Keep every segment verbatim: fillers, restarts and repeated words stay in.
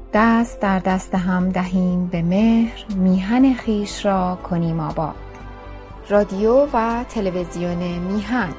دست در دست هم دهیم به مهر، میهن خویش را کنیم آباد. رادیو و تلویزیون میهن.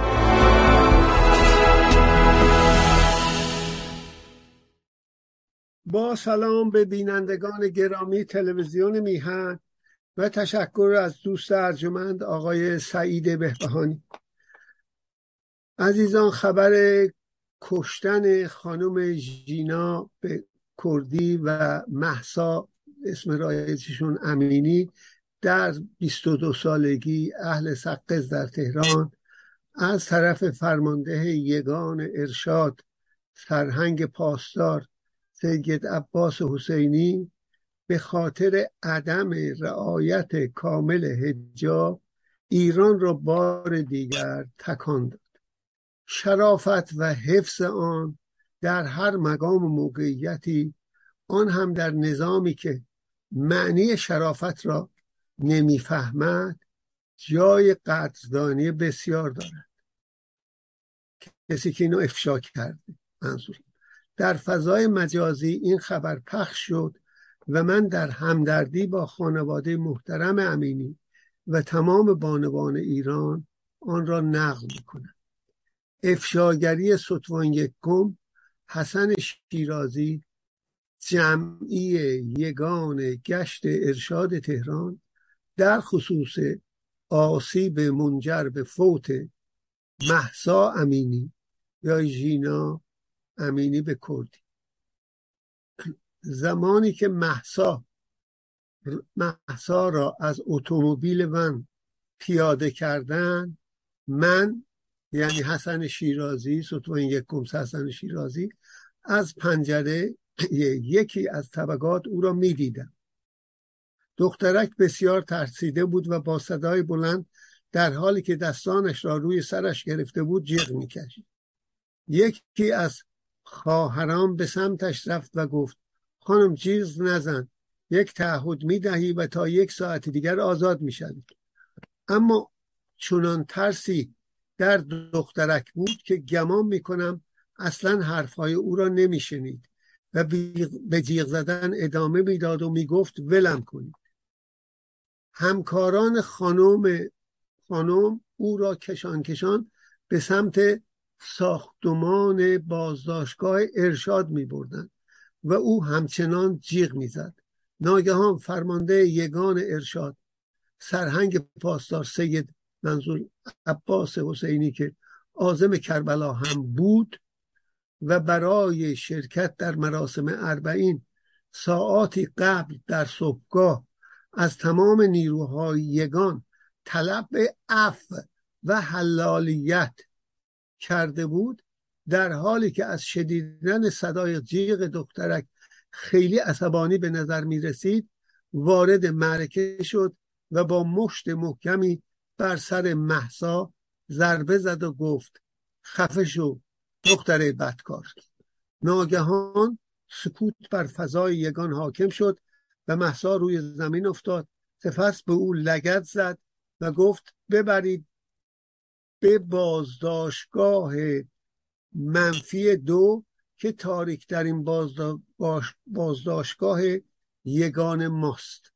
با سلام به بینندگان گرامی تلویزیون میهن و تشکر از دوست ارجمند آقای سعید بهبهانی. عزیزان، خبر کشتن خانم ژینا به کردی و مهسا اسم رایجشون امینی در بیست و دو سالگی اهل سقز در تهران از طرف فرمانده یگان ارشاد سرهنگ پاسدار سید عباس حسینی به خاطر عدم رعایت کامل حجاب ایران را بار دیگر تکان داد. شرافت و حفظ آن در هر مقام و موقعیتی، آن هم در نظامی که معنی شرافت را نمیفهمد، جای قدردانی بسیار دارد. کسی که اینو افشا کرده، منظور در فضای مجازی این خبر پخش شد و من در همدردی با خانواده محترم امینی و تمام بانوان ایران آن را نقل می‌کنم. افشاگری ستوان یکم حسن شیرازی، جمعی یگان گشت ارشاد تهران، در خصوص آسیب منجر به فوت مهسا امینی یا ژینا امینی به کردی. زمانی که مهسا مهسا را از اتومبیل ون پیاده کردن، من یعنی حسن شیرازی، ستوان یکم حسن شیرازی، از پنجره یکی از طبقات او را می دیدم. دخترک بسیار ترسیده بود و با صدای بلند در حالی که دستانش را روی سرش گرفته بود جیغ می کشید. یکی از خواهران به سمتش رفت و گفت: خانم جیغ نزن، یک تعهد می دهی و تا یک ساعت دیگر آزاد می شوی. اما چنان ترسی در دخترک بود که گمان می کنم اصلا حرفهای او را نمی شنید و به جیغ زدن ادامه می داد و می گفت ولم کنید. همکاران خانم خانم او را کشان کشان به سمت ساختمان بازداشتگاه ارشاد می بردن و او همچنان جیغ می زد. ناگهان فرمانده یگان ارشاد سرهنگ پاسدار سید منظور عباس حسینی که عازم کربلا هم بود و برای شرکت در مراسم اربعین ساعاتی قبل در صبحگاه از تمام نیروهای یگان طلب عفو و حلالیت کرده بود، در حالی که از شنیدن صدای جیغ دخترک خیلی عصبانی به نظر می رسید، وارد معرکه شد و با مشت محکمی بر سر مهسا ضربه زد و گفت: خفه شو دختره بدکار. ناگهان سکوت بر فضای یگان حاکم شد و مهسا روی زمین افتاد. سپس به او لگد زد و گفت: ببرید به بازداشتگاه منفی دو که تاریک در این بازداشتگاه یگان ماست.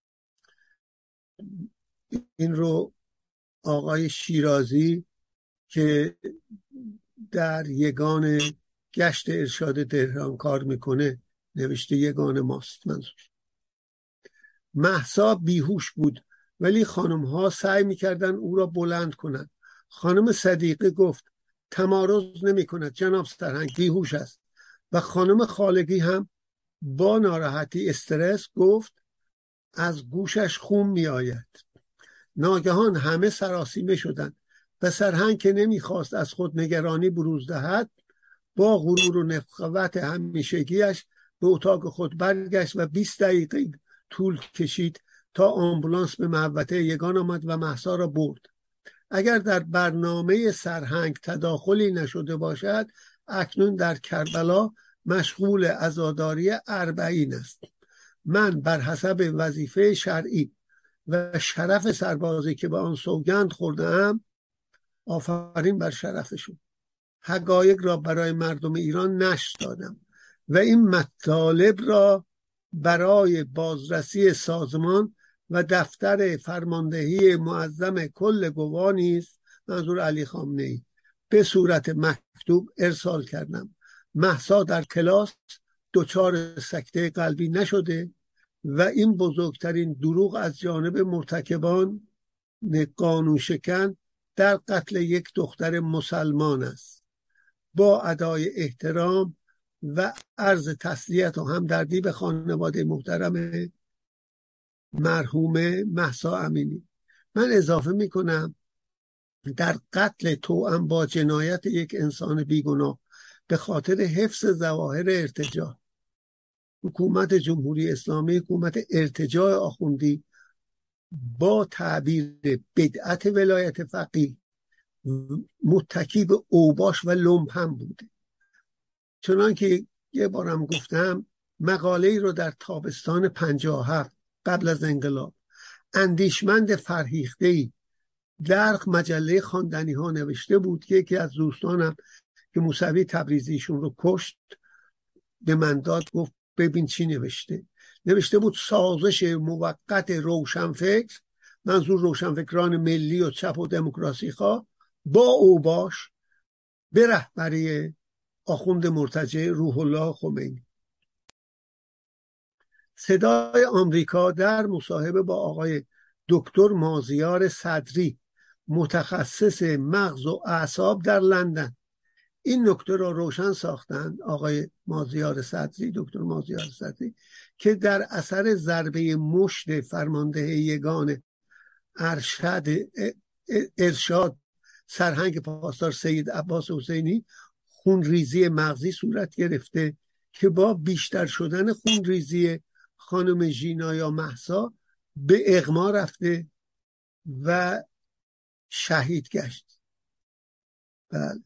این رو آقای شیرازی که در یگان گشت ارشاد تهران کار میکنه نوشته یگان ماست. منظور مهسا بیهوش بود، ولی خانم ها سعی میکردن او را بلند کنند. خانم صدیقه گفت: تمارض نمی کند جناب سرهنگ، بیهوش است. و خانم خالقی هم با ناراحتی استرس گفت: از گوشش خون می آید. ناگهان همه سراسیمه شدند و سرهنگ که نمیخواست از خود نگرانی بروز دهد، با غرور و نخوت همیشگیش به اتاق خود برگشت و بیست دقیقه طول کشید تا آمبولانس به محوطه یگان آمد و مهسا را برد. اگر در برنامه سرهنگ تداخلی نشده باشد، اکنون در کربلا مشغول عزاداری اربعین است. من بر حسب وظیفه شرعی و شرف سربازی که به آن سوگند خوردم، آفرین بر شرفشون، حقایق را برای مردم ایران نشر دادم و این مطالب را برای بازرسی سازمان و دفتر فرماندهی معظم کل گواه نیز، منظور علی خامنه‌ای، به صورت مکتوب ارسال کردم. مهسا در کلاس دچار سکته قلبی نشده و این بزرگترین دروغ از جانب مرتکبان قانون شکن در قتل یک دختر مسلمان است. با ادای احترام و عرض تسلیت و همدردی به خانواده محترم مرحوم مهسا امینی. من اضافه میکنم در قتل توأم با جنایت یک انسان بیگناه به خاطر حفظ ظواهر ارتجاع، حکومت جمهوری اسلامی، حکومت ارتجاع آخوندی با تعبیر بدعت ولایت فقیه متکی به اوباش و لمپن بوده. چنان که یه بارم گفتم، مقاله‌ای رو در تابستان پنجاه و هفت قبل از انقلاب اندیشمند فرهیخته‌ای در مجله خواندنی ها نوشته بود که یکی از دوستانم که موسوی تبریزیشون رو کشت به من داد، گفت ببین چی نوشته. نوشته بود سازش موقت روشنفکر، منظور روشنفکران ملی و چپ و دموکراسی خواه، با اوباش به رهبری آخوند مرتجع روح الله خمینی. صدای آمریکا در مصاحبه با آقای دکتر مازیار صدری، متخصص مغز و اعصاب در لندن، این نکته را روشن ساختند آقای مازیار صدری، دکتر مازیار صدری، که در اثر ضربه مشت فرمانده یگان ارشد ارشاد سرهنگ پاسدار سید عباس حسینی خونریزی مغزی صورت گرفته که با بیشتر شدن خونریزی خانم ژینا یا مهسا به اغما رفته و شهید گشت. بله.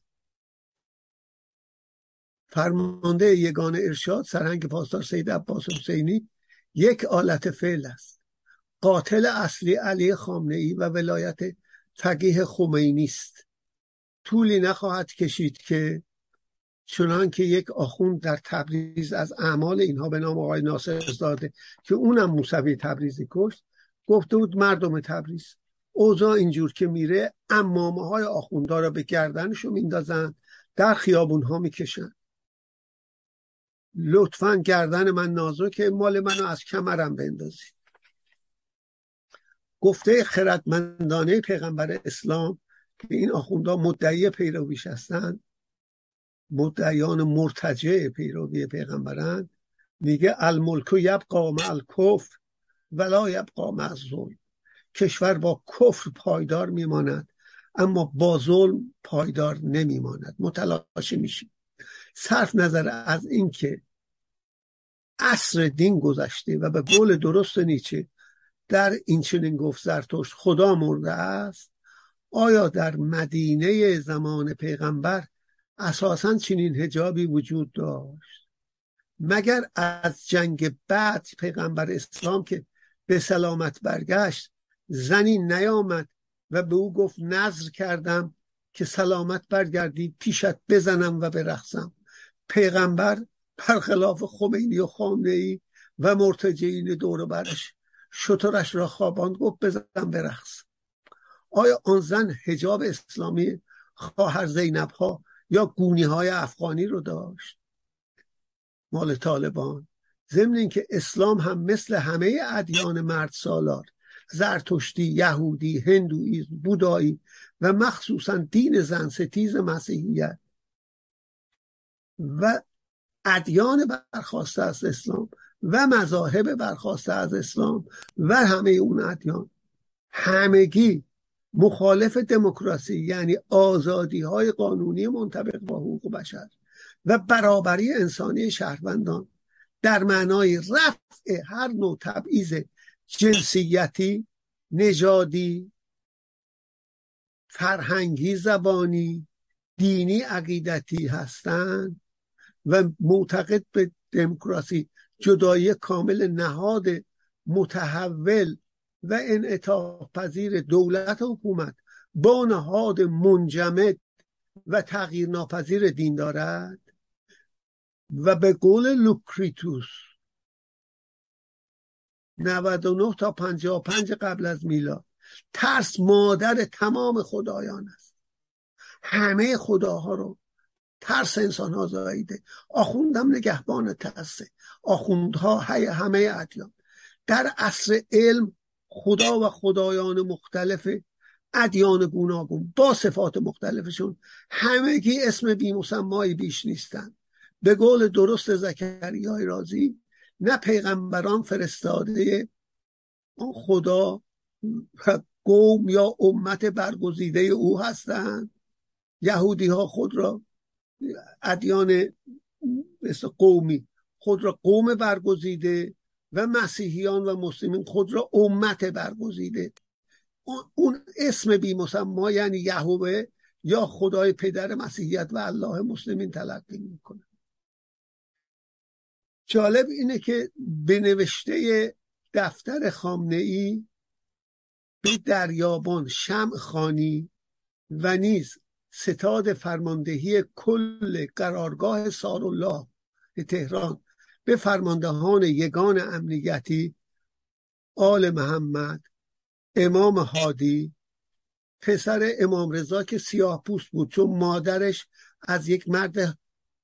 فرمانده یگان ارشاد سرهنگ پاسدار سید عباس حسینی یک آلت فعل است. قاتل اصلی علی خامنه‌ای و ولایت فقیه خمینی است. طولی نخواهد کشید که چنان که یک آخوند در تبریز از اعمال اینها به نام آقای ناصرزاده که اونم موسوی تبریزی کشت گفته بود مردم تبریز اوضاع اینجور که میره عمامه های آخوندا را به گردنشو میندازن، در خیابون ها میکشن. لطفاً گردن من نازکه، مال منو از کمرم بندازید. گفته خردمندانه پیغمبر اسلام که این آخوندا مدعی پیرویش هستند، مدعیان مرتجع پیروی پیغمبرند، میگه الملک یبقی مع الکفر ولا یبقی مع الظلم. کشور با کفر پایدار میماند اما با ظلم پایدار نمیماند. متلاشی میشیم. صرف نظر از این که عصر دین گذشته و به قول درست نیچه در این چنین گفت زرتشت خدا مرده است، آیا در مدینه زمان پیغمبر اساساً چنین حجابی وجود داشت؟ مگر از جنگ بعد پیغمبر اسلام که به سلامت برگشت زنی نیامد و به او گفت نذر کردم که سلامت برگردی پیشت بزنم و برقصم؟ پیغمبر برخلاف خمینی و خامنه‌ای و مرتجعین دور برش شترش را خواباند، گفت بزن برقص. آیا آن زن حجاب اسلامی خواهر زینب ها یا گونی های افغانی رو داشت؟ مال طالبان. ضمن این که اسلام هم مثل همه ادیان مرد سالار، زرتشتی، یهودی، هندویسم، بودایی و مخصوصا دین زن ستیز مسیحیت و ادیان برخواسته از اسلام و مذاهب برخواسته از اسلام و همه اون ادیان همگی مخالف دموکراسی، یعنی آزادی های قانونی منطبق با حقوق بشر و برابری انسانی شهروندان در معنای رفع هر نوع تبعیض جنسیتی، نژادی، فرهنگی، زبانی، دینی، عقیدتی هستند و معتقد به دموکراسی، جدایی کامل نهاد متحول و انعطاف پذیر دولت و حکومت با نهاد منجمد و تغییر ناپذیر دین دارد. و به قول لوکریتوس نود و نه تا پنجاه و پنج قبل از میلاد، ترس مادر تمام خدایان است. همه خداها رو ترس انسان ها زاییده. آخوندم نگهبان ترسه، آخوندها همه ادیان. در عصر علم خدا و خدایان مختلف ادیان گوناگون با صفات مختلفشون همگی اسم بی مسمایی بیش نیستن. به قول درست زکریای رازی، نه پیغمبران فرستاده خدا قوم یا امت برگزیده او هستند. یهودی ها خود را ادیان مثل قومی خود را قوم برگزیده و مسیحیان و مسلمین خود را امت برگزیده. اون اسم بی مسما یعنی یهوه یا خدای پدر مسیحیت و الله مسلمین تلقی میکنه. جالب اینه که به نوشته دفتر خامنه‌ای به دریابان شمع خوانی و نیز ستاد فرماندهی کل قرارگاه سارالله تهران به فرماندهان یگان امنیتی آل محمد، امام هادی، پسر امام رضا که سیاه پوست بود چون مادرش از یک مرد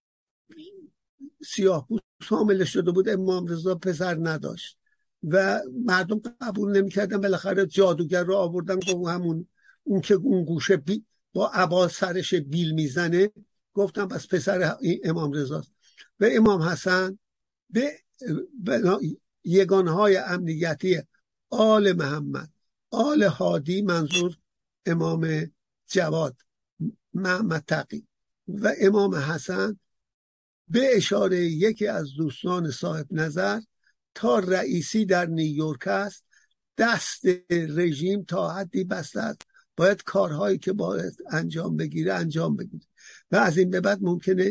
سیاه پوست حامله شده بود، امام رضا پسر نداشت و مردم قبول نمی‌کردن. بالاخره جادوگر رو آوردن، گفت همون اون که اون گوشه بی با عبا سرش بیل میزنه، گفتم بس پسر امام رضاست. و امام حسن به یگانهای امنیتی آل محمد، آل هادی منظور امام جواد محمد تقی و امام حسن به اشاره یکی از دوستان صاحب نظر تا رئیسی در نیویورک است، دست رژیم تا حدی بسته است، باید کارهایی که باید انجام بگیره انجام بگیره و از این به بعد ممکنه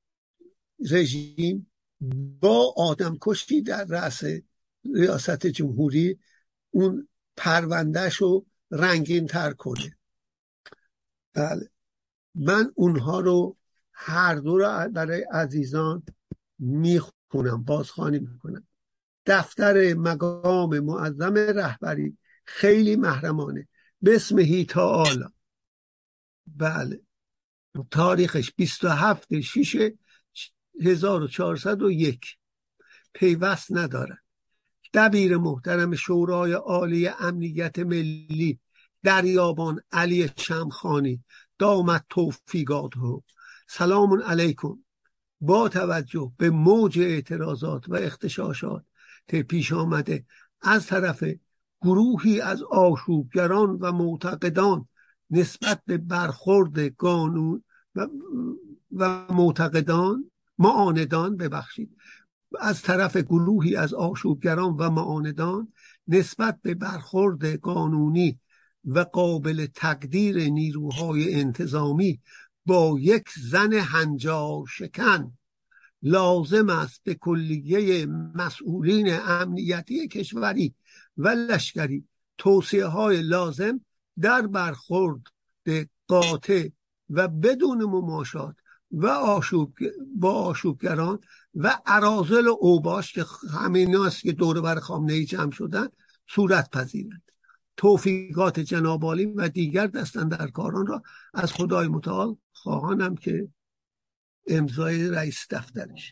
رژیم با آدم کشی در رأس ریاست جمهوری اون پروندهش رو رنگین تر کنه. بله، من اونها رو هر دو رو برای عزیزان میخونم، بازخوانی میکنم. دفتر مقام معظم رهبری خیلی محرمانه به اسم هیتاآلا، بله، تاریخش بیست و هفتم شش هزار و چهارصد و یک، پیوست ندارد. دبیر محترم شورای عالی امنیت ملی دریابان علی شمخانی دامت توفیقاته، سلام علیکم. با توجه به موج اعتراضات و اغتشاشات پیش آمده از طرف گروهی از آشوبگران و معتقدان نسبت به برخورد قانون و, و معتقدان معاندان ببخشید از طرف گروهی از آشوبگران و معاندان نسبت به برخورد قانونی و قابل تقدیر نیروهای انتظامی با یک زن هنجار شکن، لازم است به کلیه مسئولین امنیتی کشوری و لشکری توصیه های لازم در برخورد قاطع و بدون مماشات و آشوب با آشوبگران و اراذل و اوباش که همین است که دور بر خامنه‌ای جمع شدن صورت پذیرند. توفیقات جناب عالی و دیگر دستاندرکاران را از خدای متعال خواهانم که امضای رئیس دفترش.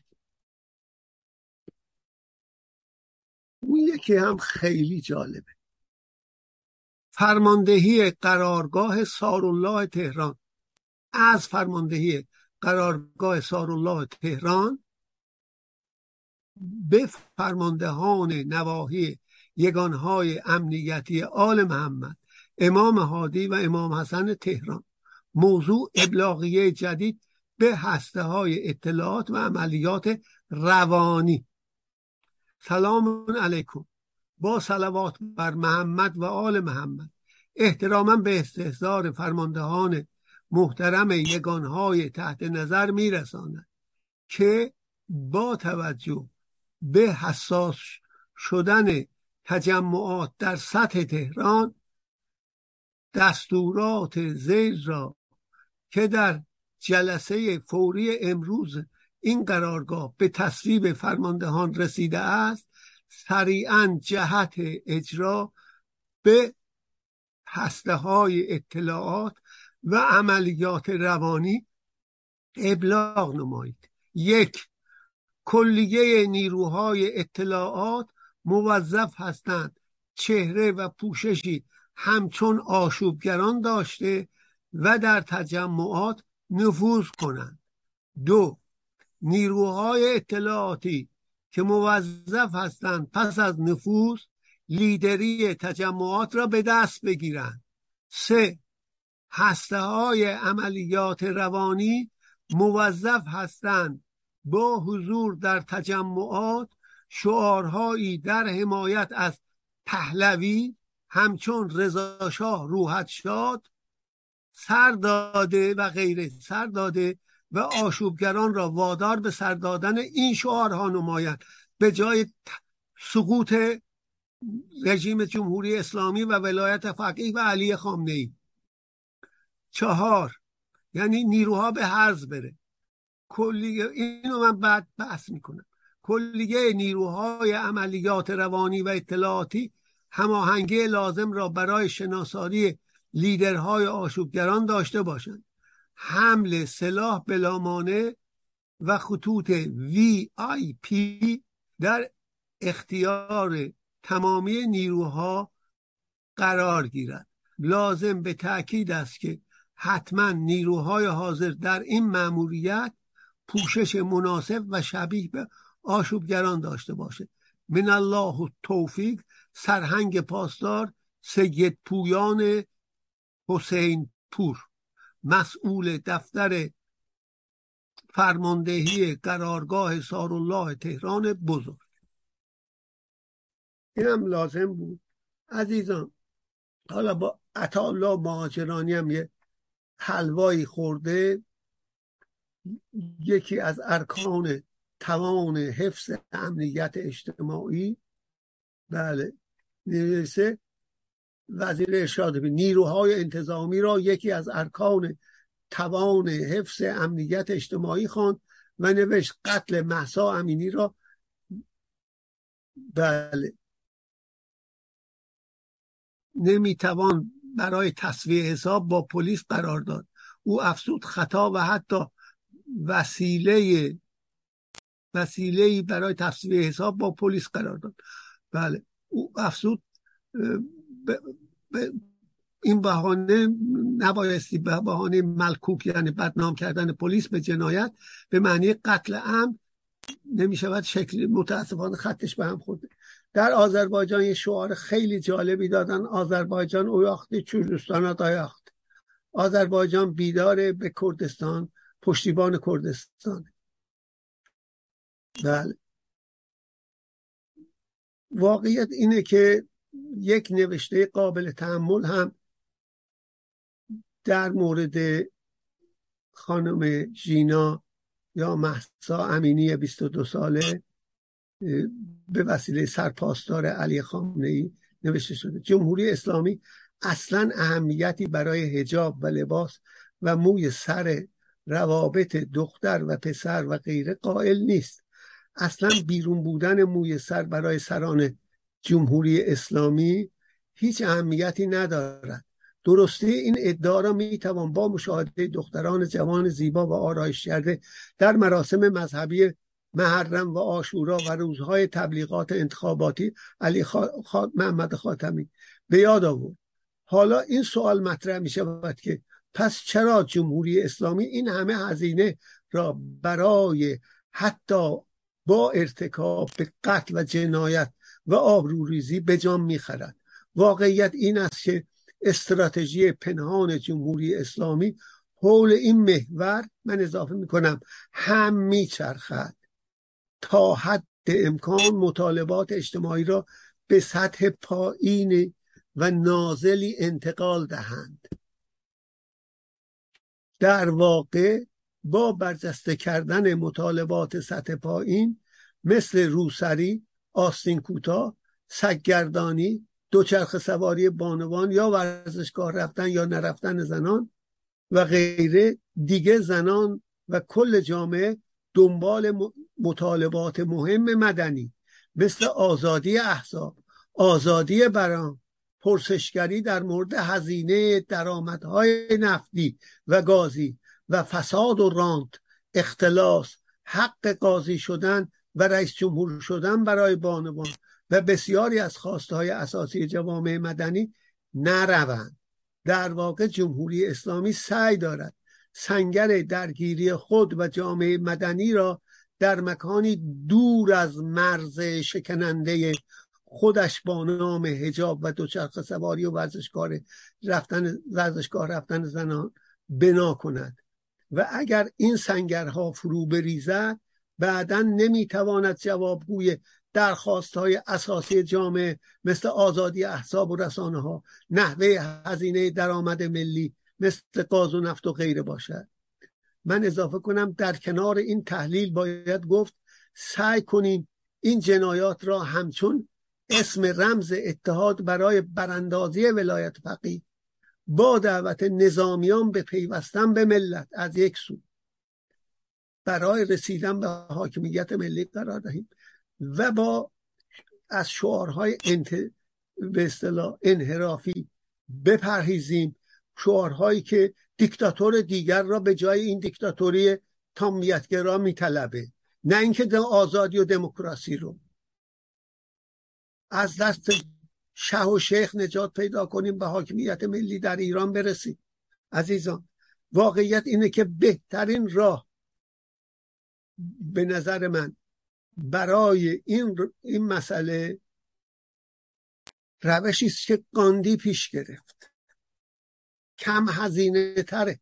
اون یکی هم خیلی جالبه، فرماندهی قرارگاه سارالله تهران. از فرماندهی قرارگاه سارالله تهران به فرماندهان نواحی یگانهای امنیتی آل محمد، امام هادی و امام حسن تهران. موضوع ابلاغیه جدید به هسته های اطلاعات و عملیات روانی. سلام علیکم. با صلوات بر محمد و آل محمد، احتراما به استحضار فرماندهان محترم یگانهای تحت نظر میرساند که با توجه به حساس شدن تجمعات در سطح تهران، دستورات زیر را که در جلسه فوری امروز این قرارگاه به تصویب فرماندهان رسیده است، سریعاً جهت اجرا به هسته‌های اطلاعات و عملیات روانی ابلاغ نمایید. یک، کلیه نیروهای اطلاعات موظف هستند چهره و پوششی همچون آشوبگران داشته و در تجمعات نفوذ کنند. دو، نیروهای اطلاعاتی که موظف هستند پس از نفوذ لیدری تجمعات را به دست بگیرند. سه، هسته‌های عملیات روانی موظف هستند با حضور در تجمعات شعارهایی در حمایت از پهلوی همچون رضا شاه روحت شاد سر داده و غیره سر داده و آشوبگران را وادار به سر دادن این شعارها نمایند به جای سقوط رژیم جمهوری اسلامی و ولایت فقیه و علی خامنه‌ای. چهار، یعنی نیروها به حرز بره. کلیه، اینو من بعد بحث میکنم، کلیه نیروهای عملیات روانی و اطلاعاتی هماهنگی لازم را برای شناسایی لیدرهای آشوبگران داشته باشند. حمل سلاح بلا مانع و خطوط وی آی پی در اختیار تمامی نیروها قرار گیرد. لازم به تأکید است که حتما نیروهای حاضر در این مأموریت پوشش مناسب و شبیه به آشوبگران داشته باشه. من الله توفیق. سرهنگ پاسدار سید پویان حسین پور، مسئول دفتر فرماندهی قرارگاه سارالله تهران بزرگ. اینم لازم بود عزیزان. حالا با عطاالله مهاجرانی هم یه حلوایی خورده. یکی از ارکان توان حفظ امنیت اجتماعی، بله، نویسه وزیر ارشاد به نیروهای انتظامی را یکی از ارکان توان حفظ امنیت اجتماعی خواند و نوشت قتل مهسا امینی را بله نمیتوان برای تسویه حساب با پلیس قرار داد. او افزود خطا و حتی وسیله وسیله‌ای برای تسویه حساب با پلیس قرار داد. بله، او افزود ب... ب... این بهانه نبایستی به بهانه ملکوک، یعنی بدنام کردن پلیس به جنایت به معنی قتل عمد نمی شود شکل. متاسفانه خطش به هم خورده. در آذربایجان یه شعار خیلی جالبی دادن: آذربایجان اویاختی چوردستان دایاخت. آذربایجان بیداره به کردستان، پشتیبان کردستان. بله، واقعیت اینه که یک نوشته قابل تأمل هم در مورد خانم ژینا یا مهسا امینی بیست و دو ساله به وسیله سرپاسدار علی خامنه‌ای نوشته شده. جمهوری اسلامی اصلا اهمیتی برای حجاب و لباس و موی سر روابط دختر و پسر و غیره قائل نیست. اصلا بیرون بودن موی سر برای سران جمهوری اسلامی هیچ اهمیتی ندارد. درسته این ادعا را میتوان با مشاهده دختران جوان زیبا و آرایش کرده در مراسم مذهبی محرم و عاشورا و روزهای تبلیغات انتخاباتی علی خا... خا... محمد خاتمی به یاد آورد. حالا این سوال مطرح می شود که پس چرا جمهوری اسلامی این همه هزینه را برای حتی با ارتکاب به قتل و جنایت و آبروریزی به جان می‌خرد؟ واقعیت این است که استراتژی پنهان جمهوری اسلامی حول این محور، من اضافه می‌کنم، هم می‌چرخد تا حد امکان مطالبات اجتماعی را به سطح پایین و نازلی انتقال دهند. در واقع با برجسته کردن مطالبات سطح پایین مثل روسری، آستین کوتاه، سگگردانی، دوچرخه سواری بانوان یا ورزشگاه رفتن یا نرفتن زنان و غیره، دیگه زنان و کل جامعه دنبال مطالبات مهم مدنی مثل آزادی احزاب، آزادی بیان، پرسشگری در مورد هزینه درآمدهای نفتی و گازی و فساد و رانت، اختلاس، حق قاضی شدن و رئیس جمهور شدن برای بانوان و بسیاری از خواستهای اساسی جوامع مدنی نروند. در واقع جمهوری اسلامی سعی دارد سنگر درگیری خود و جامعه مدنی را در مکانی دور از مرز شکننده خودش با نام حجاب و دوچرخه سواری و ورزشگاه رفتن ورزشگاه رفتن زنان بنا کند و اگر این سنگرها فرو بریزد بعداً نمیتواند جوابگوی درخواست‌های اساسی جامعه مثل آزادی احزاب و رسانه ها، نحوه هزینه درآمد ملی مثل گاز و نفت و غیره باشد. من اضافه کنم در کنار این تحلیل باید گفت سعی کنیم این جنایات را همچون اسم رمز اتحاد برای براندازی ولایت فقیه با دعوت نظامیان به پیوستن به ملت از یک سو برای رسیدن به حاکمیت ملی قرار دهیم و با از شعارهای انت... به اصطلاح انحرافی بپرهیزیم، شعارهایی که دیکتاتور دیگر را به جای این دیکتاتوری تامیتگرا میطلبه، نه اینکه آزادی و دموکراسی رو. از دست شه و شیخ نجات پیدا کنیم، به حاکمیت ملی در ایران برسیم. عزیزان، واقعیت اینه که بهترین راه به نظر من برای این این مسئله روشی است که گاندی پیش گرفت، کم هزینه تره.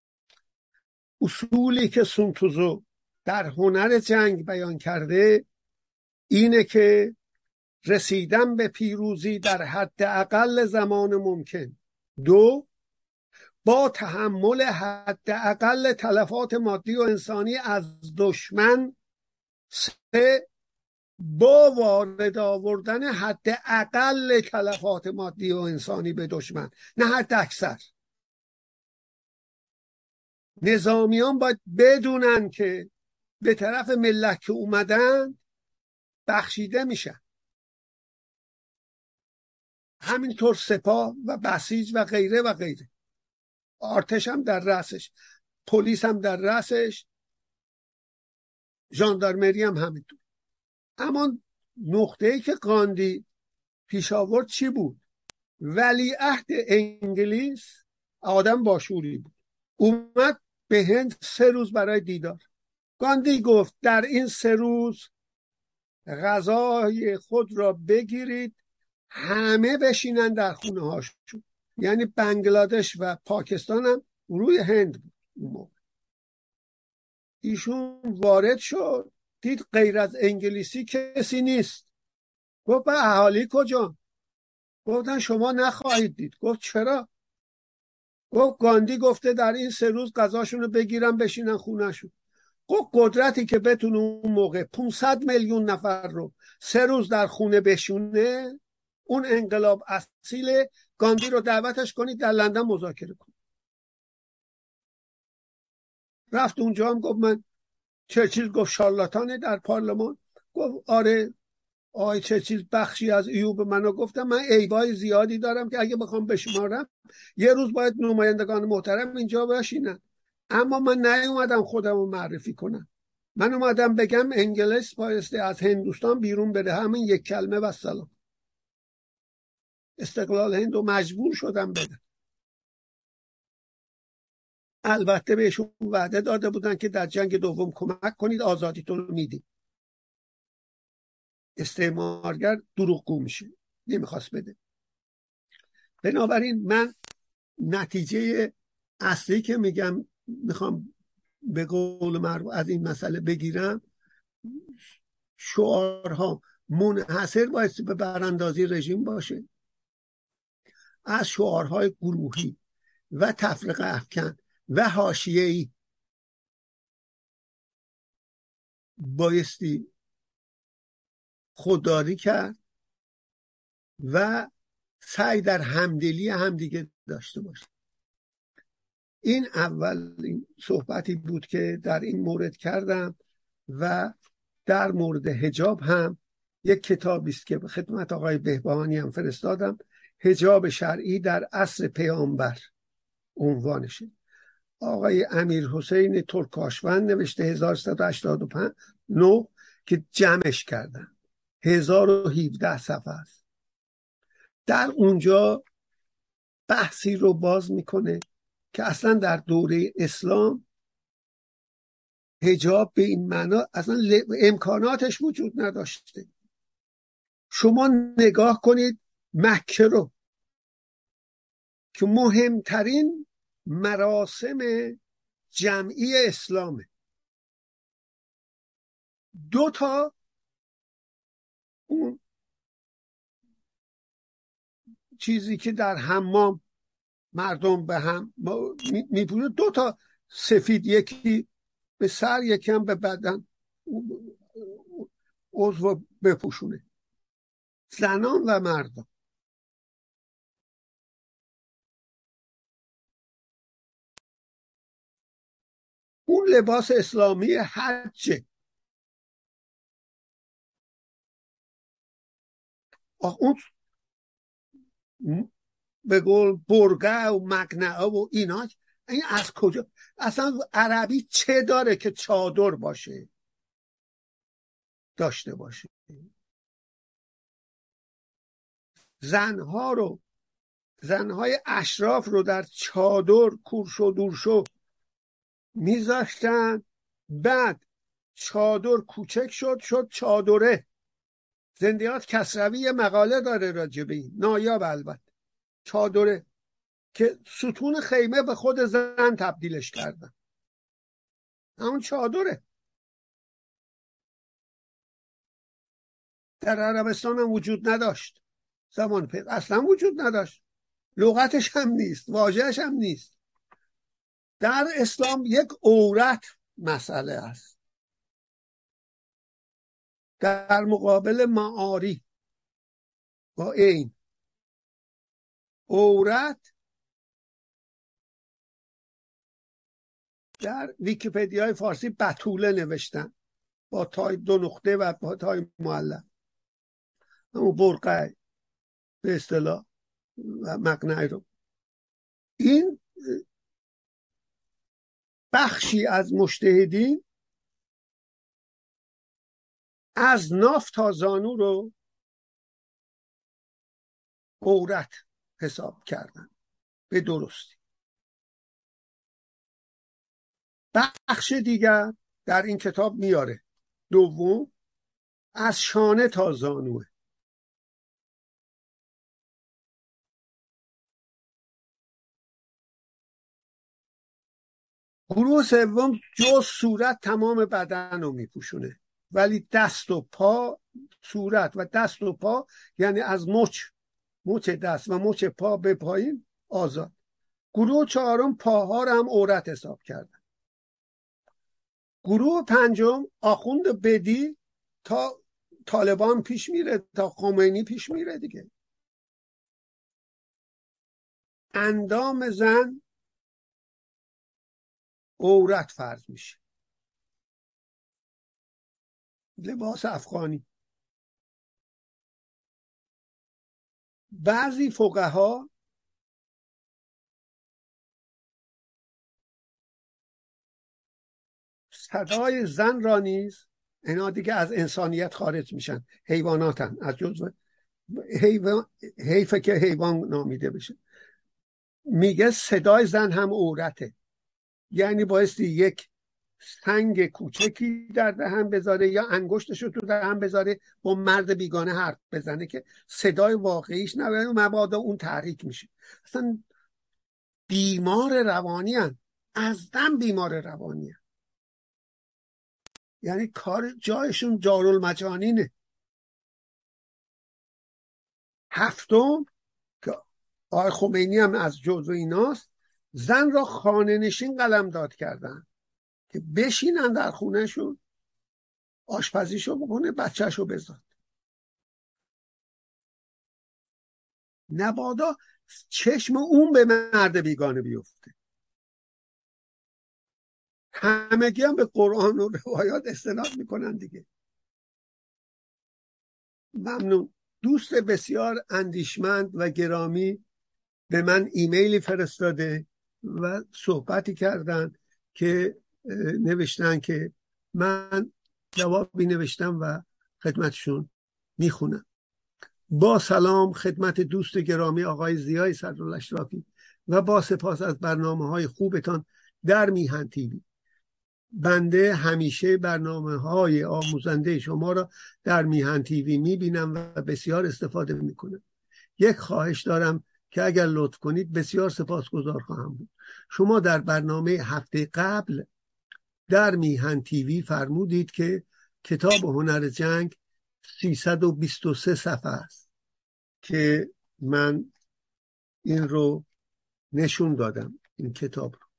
اصولی که سون توزو در هنر جنگ بیان کرده اینه که رسیدن به پیروزی در حد اقل زمان ممکن، دو، با تحمل حد اقل تلفات مادی و انسانی از دشمن، سه، با وارد آوردن حد اقل تلفات مادی و انسانی به دشمن، نه حد اکثر. نظامیان باید بدونن که به طرف ملت که اومدن بخشیده میشن. همینطور سپاه و بسیج و غیره و غیره، ارتش هم در رأسش، پلیس هم در رأسش، ژاندارمری هم همینطور. اما نقطه‌ای که گاندی پیش آورد چی بود؟ ولیعهد انگلیس آدم باشوری بود، اومد به هند سه روز برای دیدار. گاندی گفت در این سه روز غذای خود را بگیرید، همه بشینن در خونه هاشون. یعنی بنگلادش و پاکستان هم روی هند بود اون موقع. ایشون وارد شد، دید غیر از انگلیسی کسی نیست. گفت به اهالی کجا؟ گفتن شما نخواهید دید. گفت چرا؟ گفت گاندی گفته در این سه روز غذاشون رو بگیرن بشینن خونهشون. گفت قدرتی که بتونه اون موقع پانصد میلیون نفر رو سه روز در خونه بشونه، اون انقلاب اصیل. گاندی رو دعوتش کنید در لندن مذاکره کنید. رفت اونجا هم گفت من چرچیل گفت شارلاتانه در پارلمان. گفت آره آی چرچیل بخشی از ایوب منو گفتم، من عیبای زیادی دارم که اگه بخوام بشمارم یه روز باید نمایندگان محترم اینجا باشینن، اما من نیومدم خودم رو معرفی کنم. من اومدم بگم انگلیس بایسته از هندوستان بیرون بره، همین یک کلمه و سلام. استقلال هند رو مجبور شدم بدم. البته بهشون وعده داده بودن که در جنگ دوم کمک کنید، آزادیتون رو میدیم. استعمارگر دروغگو میشه، نمیخواست بده. بنابراین من نتیجه اصلی که میگم میخوام به قول معروف از این مسئله بگیرم، شعارها منحصر باید به براندازی رژیم باشه. از شعارهای گروهی و تفرقه افکن و حاشیه‌ای بایستی خودداری کرد و سعی در همدلی همدیگه داشته باشه. این اولین صحبتی بود که در این مورد کردم و در مورد حجاب هم یک کتابی است که به خدمت آقای بهبهانی هم فرستادم، حجاب شرعی در عصر پیامبر عنوانشه. آقای امیر حسین ترکاشوند نوشته هزار و سیصد و هشتاد و نه که جمعش کردن، هزار و هفده صفحه است. در اونجا بحثی رو باز میکنه که اصلا در دوره اسلام حجاب به این معنا اصلا امکاناتش وجود نداشته. شما نگاه کنید مکه رو که مهمترین مراسم جمعی اسلامه، دو تا اون چیزی که در حمام مردم به هم میپوشن، دو تا سفید، یکی به سر یکی هم به بدن عضو بپوشونه، زنان و مردان. اون لباس اسلامی حجه. اون به قول برگه و مقنعه و اینا، این از کجا؟ اصلا عربی چه داره که چادر باشه داشته باشه؟ زنها رو، زنهای اشراف رو در چادر کورشو دورشو میذاشتن، بعد چادر کوچک شد شد چادره. زندیات کسروی یه مقاله داره راجبه این، نایاب البته، چادره که ستون خیمه به خود زن تبدیلش کردن، همون چادره. در عربستان هم وجود نداشت زمان پس، اصلا وجود نداشت، لغتش هم نیست، واژهش هم نیست. در اسلام یک عورت مسئله است در مقابل معاری با این. عورت در ویکی‌پدیای فارسی بتوله نوشتن با تای دو نقطه و با تای معلق، همون برقع به اصطلاح و مقنعه رو. این بخشی از مجتهدین از ناف تا زانو رو عورت حساب کردن به درستی. بخش دیگر در این کتاب میاره، دوم از شانه تا زانوه. گروه سوم جز صورت تمام بدن رو میپوشونه، ولی دست و پا، صورت و دست و پا یعنی از مچ مچ دست و مچ پا به پایین آزاد. گروه چهارم پاها رو هم عورت حساب کردن. گروه پنجم آخوند بدی تا طالبان پیش میره، تا خمینی پیش میره دیگه. اندام زن عورت فرض میشه، لباس افغانی. بعضی فقها صدای زن را نیز، اینا دیگه از انسانیت خارج میشن، حیواناتن، از جزو حیوان، حیفه که حیوان نامیده بشه. میگه صدای زن هم عورته، یعنی بایستی یک سنگ کوچکی در دهن بذاره یا انگشتش رو تو دهن بذاره با مرد بیگانه حرف بزنه که صدای واقعیش نبره، مبادا اون تحریک میشه. اصلا بیمار روانی هن. از دم بیمار روانی هن. یعنی کار جایشون دارالمجانینه. هفتم که آقای خمینی هم از جزو ایناست، زن را خانه نشین قلمداد کردن که بشینن در خونهشون، آشپزیشو بکنه، بچهشو بزاد. نبادا چشم اون به مرد بیگانه بیفته. همگی هم به قرآن و روایات استناد میکنن دیگه. ممنون. دوست بسیار اندیشمند و گرامی به من ایمیلی فرستاده و صحبتی کردن که نوشتن که من جوابی نوشتم و خدمتشون میخونم. با سلام خدمت دوست گرامی آقای ضیای صدرالاشرافی و با سپاس از برنامه‌های خوبتان در میهن تیوی. بنده همیشه برنامه‌های آموزنده شما را در میهن تیوی میبینم و بسیار استفاده میکنم. یک خواهش دارم که اگر لطف کنید بسیار سپاسگزار خواهم بود. شما در برنامه هفته قبل در میهن تیوی فرمودید که کتاب هنر جنگ سیصد و بیست و سه صفحه است که من این رو نشون دادم، این کتاب رو.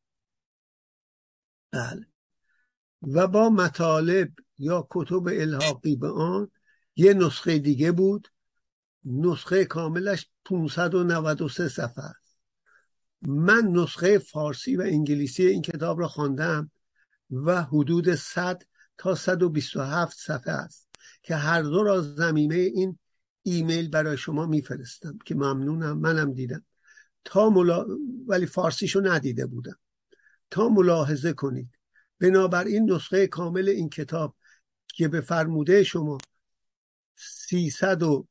بله. و با مطالب یا کتب الحاقی به آن یه نسخه دیگه بود، نسخه کاملش پانصد و نود و سه صفحه است. من نسخه فارسی و انگلیسی این کتاب را خواندم و حدود صد تا صد و بیست و هفت صفحه است که هر دو را ضمیمه این ایمیل برای شما میفرستم که ممنونم. منم دیدم تا ملا... ولی فارسیشو ندیده بودم. تا ملاحظه کنید. بنابراین نسخه کامل این کتاب که به فرموده شما سیصد و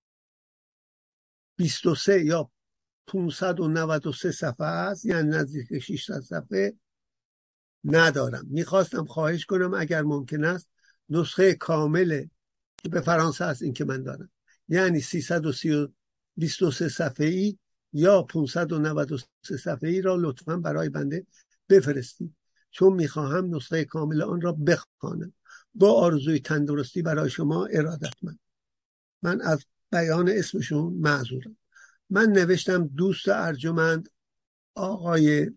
بیست و سه یا پانصد و نود و سه صفحه است، یعنی نزدیک ششصد صفحه ندارم. میخواستم خواهش کنم اگر ممکن است نسخه کامل که به فرانسه است این که من دارم، یعنی سیصد و بیست و سه صفحه‌ای یا پانصد و نود و سه صفحه‌ای را لطفاً برای بنده بفرستید، چون میخواهم نسخه کامل آن را بخوانم. با آرزوی تندرستی برای شما، ارادتمند. من از بیان اسمشون معذورم. من نوشتم دوست ارجمند آقای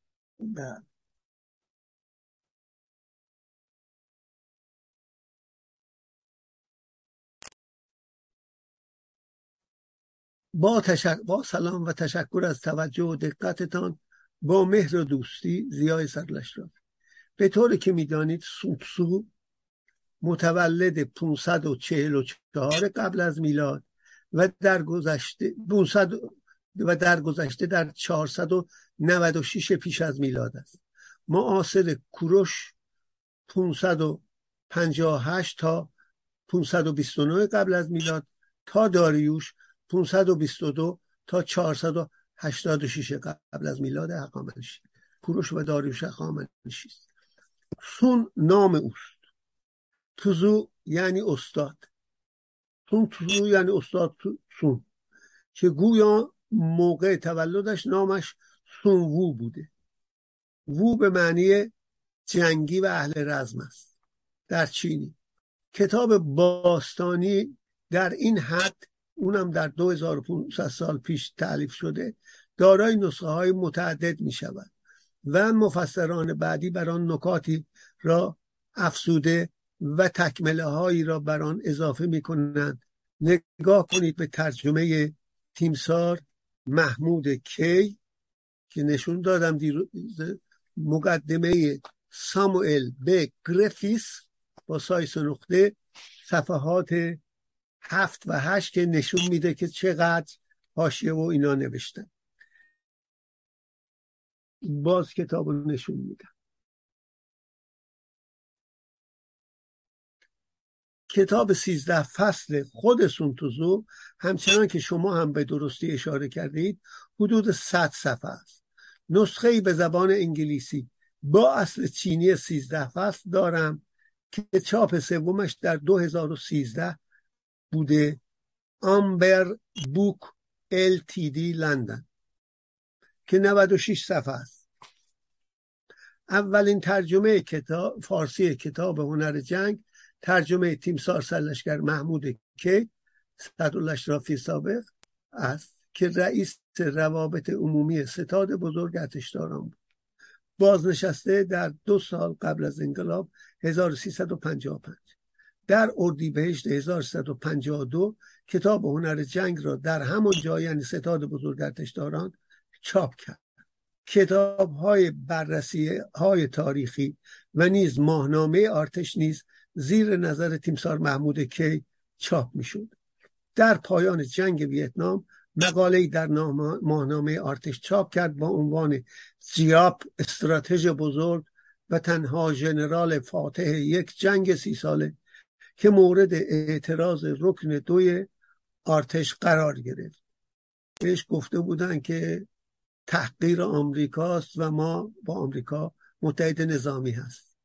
با, تشک... با سلام و تشکر از توجه و دقتتان. با مهر و دوستی، ضیای صدرالاشراف. به طوری که میدانید سوتسو متولد پانصد و چهل و چهار قبل از میلاد و در گذشته پانصد و در گذشته در چهارصد و نود و شش پیش از میلاد است. معاصر کوروش پانصد و پنجاه و هشت تا پانصد و بیست و نه قبل از میلاد تا داریوش پانصد و بیست و دو تا چهارصد و هشتاد و شش قبل از میلاد هخامنشی. کوروش و داریوش هخامنشی است. سون نام اوست. توزو یعنی استاد. سون توزو یعنی استاد سون که گویا موقع تولدش نامش سون وو بوده. وو به معنی جنگی و اهل رزم است در چینی. کتاب باستانی در این حد، اونم در دو هزار و پانصد سال پیش تألیف شده، دارای نسخه های متعدد می شود و مفسران بعدی بر آن نکاتی را افزوده و تکمله هایی را بر آن اضافه می کنند. نگاه کنید به ترجمه تیمسار محمود کی که نشون دادم دیروز، مقدمه ساموئل به گریفیس با سایس و نقطه، صفحات هفت و هشت که نشون میده که چقدر حاشیه و اینا نوشتن. باز کتاب رو نشون میدم. کتاب سیزده فصل خود سون توزو، همچنان که شما هم به درستی اشاره کردید، حدود صد صفحه است. نسخه ای به زبان انگلیسی با اصل چینی سیزده فصل دارم که چاپ سومش در دو هزار و سیزده بوده. آمبر بوک ال تی دی لندن که نود و شش صفحه است. اولین ترجمه کتاب فارسی کتاب هنر جنگ ترجمه تیمسار سرلشکر محمود کی صدرالاشرافی سابق است که رئیس روابط عمومی ستاد بزرگ ارتشداران بود. بازنشسته در دو سال قبل از انقلاب هزار و سیصد و پنجاه و پنج. در اردیبهشت هزار و سیصد و پنجاه و دو کتاب هنر جنگ را در همان جای، یعنی ستاد بزرگ ارتشداران، چاپ کرد. کتاب های بررسی های تاریخی و نیز ماهنامه آرتش نیز زیر نظر تیمسار محمود کی چاپ می شد. در پایان جنگ ویتنام مقاله‌ای در ماهنامه آرتش چاپ کرد با عنوان زیاب استراتژ بزرگ و تنها ژنرال فاتح یک جنگ سی ساله که مورد اعتراض رکن دوی آرتش قرار گرفت. بهش گفته بودن که تحقیر آمریکاست و ما با آمریکا متحد نظامی هست.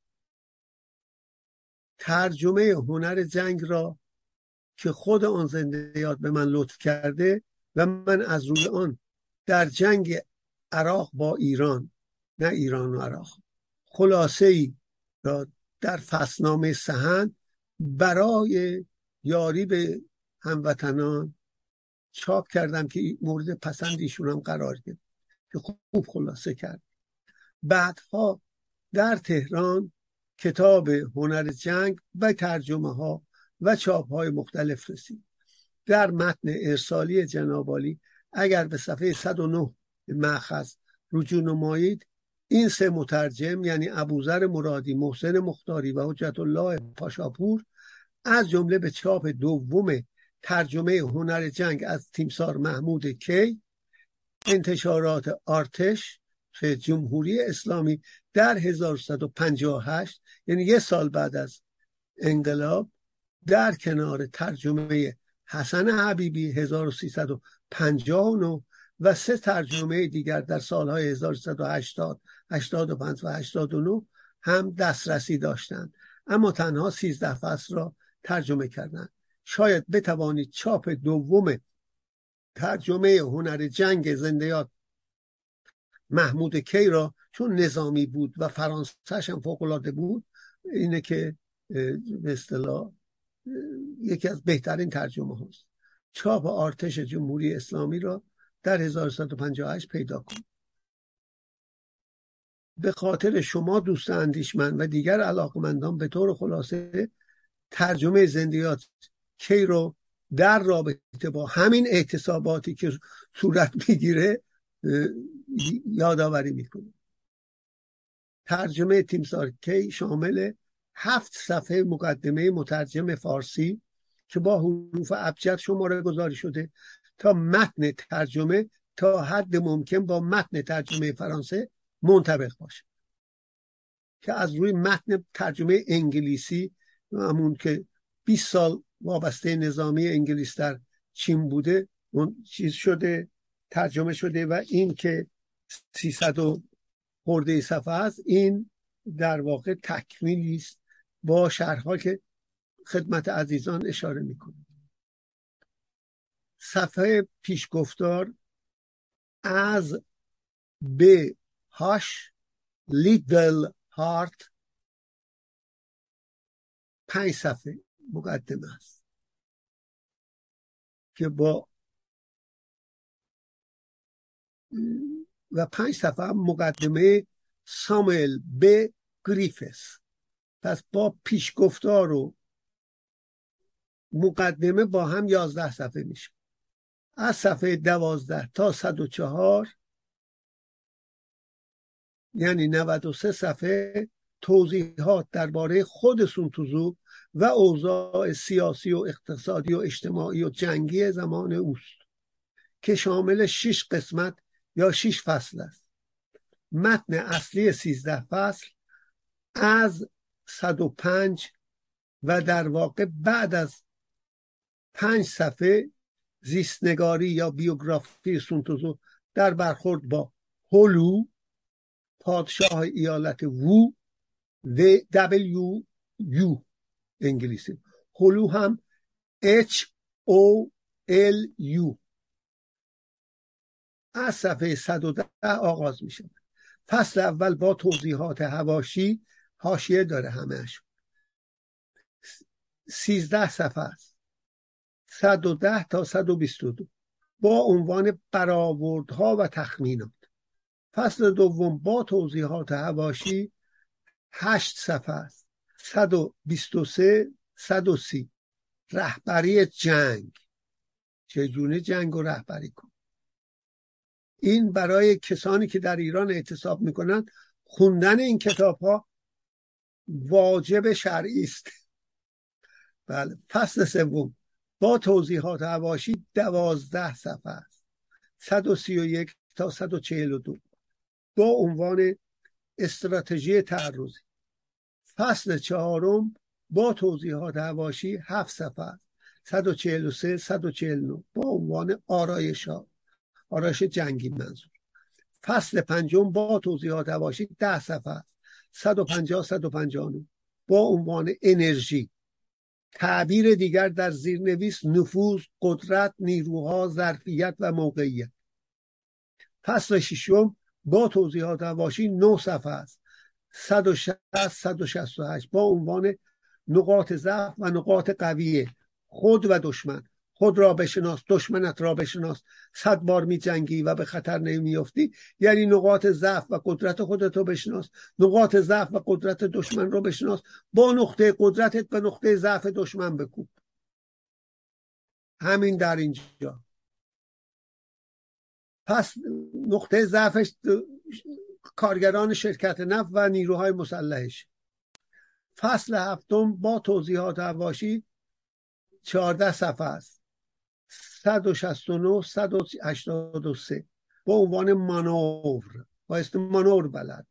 ترجمه هنر جنگ را که خود آن زندیات به من لطف کرده و من از روی آن در جنگ عراق با ایران، نه ایران و عراق، خلاصه ای را در فصلنامه سحن برای یاری به هموطنان چاپ کردم که مورد پسند ایشون هم قرار گرفت که خوب خلاصه کرد. بعدها در تهران کتاب هنر جنگ و ترجمه ها و چاپ های مختلف رسید. در متن ارسالی جناب عالی اگر به صفحه صد و نه مأخذ رجوع نمایید، این سه مترجم یعنی ابوذر مرادی، محسن مختاری و حجت الله پاشاپور از جمله به چاپ دوم ترجمه هنر جنگ از تیمسار محمود کی، انتشارات آرتش جمهوری اسلامی در هزار و سیصد و پنجاه و هشت، یعنی یک سال بعد از انقلاب، در کنار ترجمه حسن حبیبی هزار و سیصد و پنجاه و نه و سه ترجمه دیگر در سالهای هزار و سیصد و هشتاد، هشتاد و پنج و هشتاد و نه هم دسترسی داشتند، اما تنها سیزده فصل را ترجمه کردند. شاید بتوانید چاپ دوم ترجمه هنر جنگ زندیات محمود کی را، چون نظامی بود و فرانسه‌اش هم فوق‌العاده بود، اینه که به اصطلاح یکی از بهترین ترجمه هاست. چاپ آرتش جمهوری اسلامی را در هزار و سیصد و پنجاه و هشت پیدا کنید. به خاطر شما دوست اندیشمند و دیگر علاقمندان به طور خلاصه ترجمه زندیات کی رو در رابطه با همین اعتصاباتی که صورت میگیره یادآوری میکنه. ترجمه تیمسار کی شامل هفت صفحه مقدمه مترجم فارسی که با حروف ابجد شماره گذاری شده تا متن ترجمه تا حد ممکن با متن ترجمه فرانسه منطبق باشه، که از روی متن ترجمه انگلیسی، همون که بیست سال وابسته نظامی انگلیس در چین بوده، اون چیز شده، ترجمه شده، و این که سیصد و خورده صفحه است، این در واقع تکمیلی است با شرح‌ها که خدمت عزیزان اشاره میکنه. صفحه پیشگفتار از به هاش لیدل هارت پنج صفحه مقدمه است که با و پنج صفحه مقدمه ساموئل به گریفیث. پس با پیشگفتار و مقدمه با هم یازده صفحه میشه. از صفحه دوازده تا صد و چهار یعنی نود و سه صفحه توضیحات درباره خود سونتوزو و اوضاع سیاسی و اقتصادی و اجتماعی و جنگی زمان اوست که شامل شش قسمت یا شش فصل است. متن اصلی سیزده فصل از صد و پنج و در واقع بعد از پنج صفحه زیستنگاری یا بیوگرافی سونتوزو در برخورد با هولو، پادشاه ایالت وو و دبلیو یو انگلیسی، هولو هم اچ او ال یو، از صفحه صد و ده آغاز می شود. فصل اول با توضیحات حواشی، حاشیه داره همه‌اش، سیزده صفحه است، صد و ده تا صد و بیست و دو با عنوان برآوردها و تخمینات. فصل دوم با توضیحات حواشی هشت صفحه است، صد و بیست و سه صد و سی رهبری جنگ، چگونه جنگ رو رهبری کن. این برای کسانی که در ایران اعتصاب میکنن خوندن این کتاب ها واجب شرعی است. بله. فصل سوم با توضیحات حواشی دوازده صفحه است، صد و سی و یک تا صد و چهل و دو، با عنوان استراتژی تعرضی. فصل چهارم با توضیحات حواشی هفت صفحه است، صد و چهل و سه صد و چهل و نه، با عنوان آرایش ها، آرایش جنگی منظور. فصل پنجم با توضیحات حواشی ده صفحه است، صد و پنجاه صد و پنجاه و نه، با عنوان انرژی. تعبیر دیگر در زیرنویس نفوذ، قدرت، نیروها، ظرفیت و موقعیت. فصل ششم با توضیحات حواشی نه صفحه است، صد و شصت صد و شصت و هشت، با عنوان نقاط ضعف و نقاط قویه خود و دشمن. خود را بشناس، دشمنت را بشناس. صد بار می جنگی و به خطر نمیافتی، یعنی نقاط ضعف و قدرت خودت رو بشناس. نقاط ضعف و قدرت دشمن رو بشناس، با نقطه قدرتت به نقطه ضعف دشمن بکوب. همین در اینجا. پس نقطه ضعفش کارگران شرکت نفت و نیروهای مسلحش. فصل هفتم با توضیحات حواشی چهارده صفحه است، صد و شصت و نه صد و هشتاد و سه، با عنوان مانور. بایستی مانور بلد.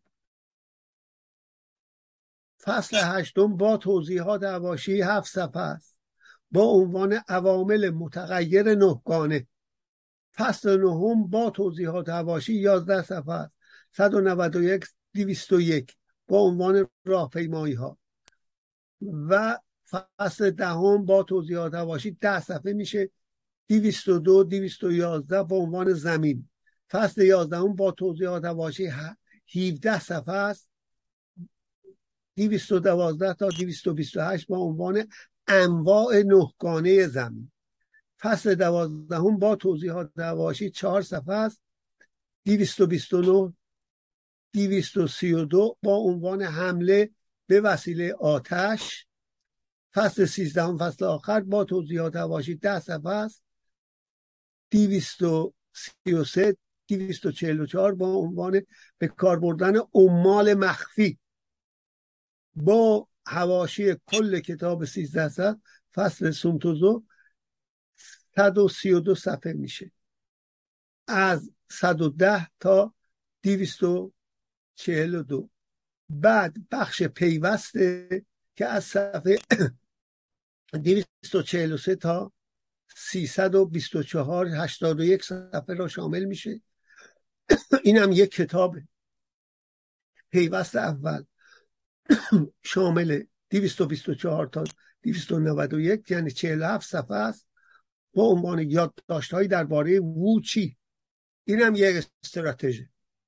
فصل هشتم با توضیحات حواشی هفت صفحه است، با عنوان عوامل متغیر نهگانه. فصل نهم با توضیحات حواشی یازده صفحه است، صد و نود و یک دویست و یک، با عنوان راهپیمایی ها. و فصل دهم با توضیحات حواشی ده صفحه میشه، دویست و دو دویست و یازده، با عنوان زمین. فصل یازدهم با توضیحات حواشی هفده صفحه است، دویست و دوازده تا دویست و بیست و هشت، با عنوان انواع نهگانه زمین. فصل دوازدهم با توضیحات حواشی چهار صفحه است، دویست و بیست و نه دویست و سی و دو، با عنوان حمله به وسیله آتش. فصل سیزدهم فصل آخر با توضیحات حواشی ده صفحه است، دویست و سی و سه دویست و چهل و چهار، با عنوان به کار بردن عمال مخفی. با حواشی کل کتاب سیزده صفحه فصل سونتوزو صد و سی و دو صفحه میشه، از صد و ده تا دویست و چهل و دو. بعد بخش پیوسته که از صفحه دویست و چهل و سه تا سیصد و بیست و چهار هشتاد و یک صفحه را شامل میشه. این هم یک کتابه. پیوست اول شامل دویست و بیست و چهار تا دویست و نود و یک، یعنی چهل و هفت صفحه است، با عنوان یادداشت‌هایی درباره ووچی. این هم یک استراتژی.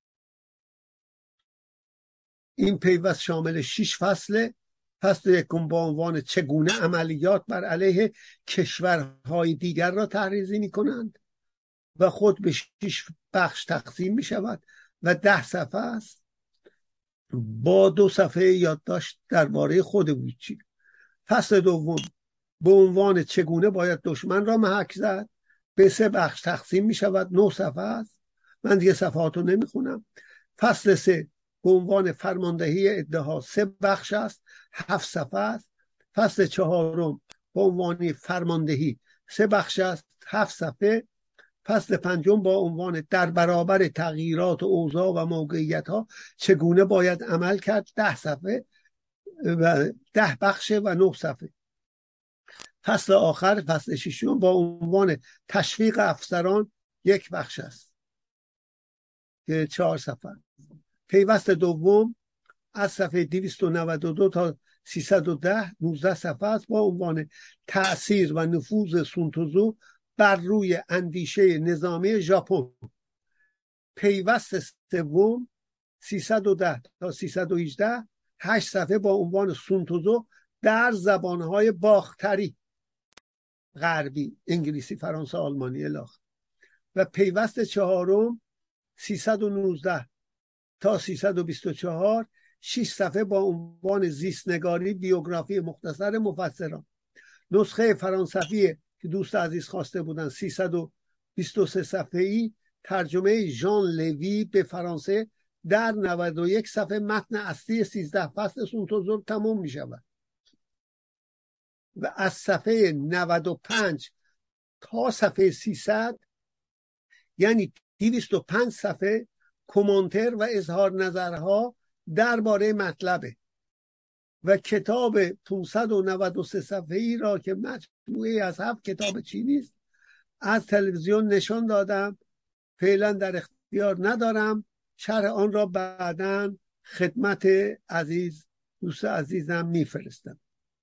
این پیوست شامل شش فصله. فصل یکم با عنوان چگونه عملیات بر علیه کشورهای دیگر را طرحریزی می‌کنند و خود به شش بخش تقسیم می شود و ده صفحه است، با دو صفحه یادداشت درباره خود ووچی. فصل دوم به عنوان چگونه باید دشمن را محک زد، به سه بخش تقسیم می شود، نه صفحه است. من دیگه صفحات رو نمی خونم. فصل سه به عنوان فرماندهی ادعا، سه بخش است، هفت صفحه است. فصل چهارم به عنوان فرماندهی، سه بخش است، هفت صفحه. فصل پنجم با عنوان در برابر تغییرات و اوضاع و موقعیت ها چگونه باید عمل کرد، ده صفحه و ده بخش و نه صفحه. فصل آخر فصل ششم با عنوان تشویق افسران، یک بخش است که چهار صفحه. پیوست دوم از صفحه دویست و نود و دو تا سیصد و ده نوزده صفحه است، با عنوان تأثیر و نفوذ سونتوزو بر روی اندیشه نظامی ژاپن. پیوست سوم سیصد و ده تا سیصد و هجده هشت صفحه، با عنوان سونتوزو در زبانهای باختری، غربی، انگلیسی، فرانسه، آلمانی الاخر. و پیوست چهارم سیصد و نوزده تا سیصد و بیست و چهار شش صفحه، با عنوان زیستنگاری، بیوگرافی مختصر مفسران. نسخه فرانسوی که دوست عزیز خواسته بودن سیصد و بیست و سه صفحه‌ای ترجمه ژان لوی به فرانسه در نود و یک صفحه متن اصلی سیزده فصل سونتوزور تمام می شود و از صفحه نود و پنج تا صفحه سیصد یعنی دویست و پنج صفحه کامنتر و اظهار نظرها درباره مطلبه و کتاب پانصد و نود و سه صفحه‌ای را که مجموعه از هفت کتاب چینی است از تلویزیون نشان دادم. فعلا در اختیار ندارم، شرح آن را بعداً خدمت عزیز دوست عزیزم میفرستم.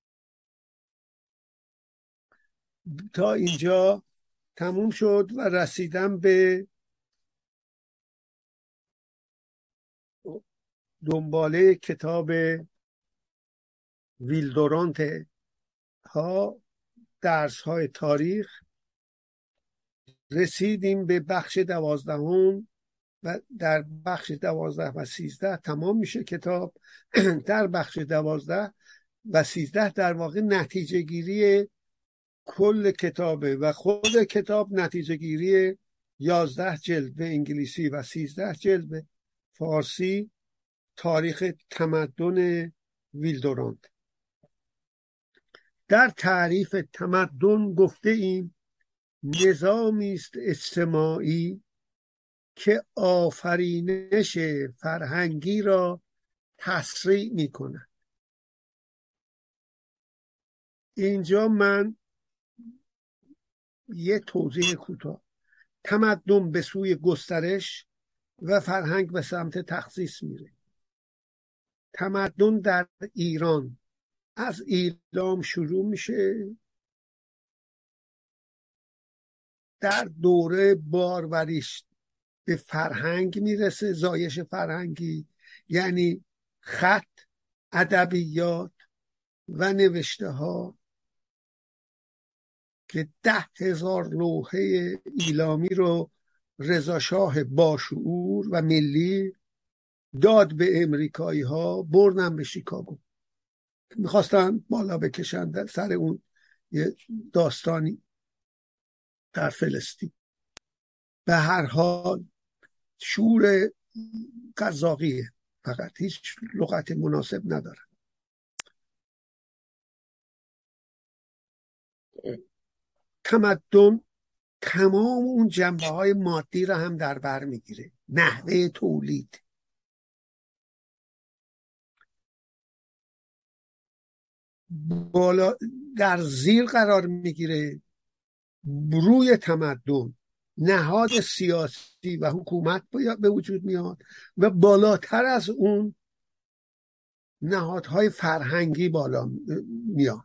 تا اینجا تموم شد و رسیدم به دنباله کتاب ویلدورانت ها، درس های تاریخ. رسیدیم به بخش دوازدهم و در بخش دوازده و سیزده تمام میشه کتاب. در بخش دوازده و سیزده در واقع نتیجه گیری کل کتابه و خود کتاب نتیجه گیری یازده جلد به انگلیسی و سیزده جلد به فارسی، تاریخ تمدن ویلدورانت. در تعریف تمدن گفته ایم نظامی است اجتماعی که آفرینش فرهنگی را تسریع می کند. اینجا من یه توضیح کوتاه. تمدن به سوی گسترش و فرهنگ به سمت تخصیص میره. تمدن در ایران از ایلام شروع میشه، در دوره باروریش به فرهنگ میرسه، زایش فرهنگی یعنی خط، ادبیات و نوشته ها که ده هزار لوحه ایلامی رو رضا شاه باشعور و ملی داد به امریکایی ها، بردن به شیکاگو، میخواستن بالا بکشن در سر اون یه داستانی در فلسطین. به هر حال شور قزاقیه، فقط هیچ لغت مناسب نداره. تمدن تمام اون جنبه های مادی را هم در بر میگیره. نحوه تولید، بالا در زیر قرار میگیره. روی تمدن نهاد سیاسی و حکومت به وجود میاد و بالاتر از اون نهادهای فرهنگی بالا میاد.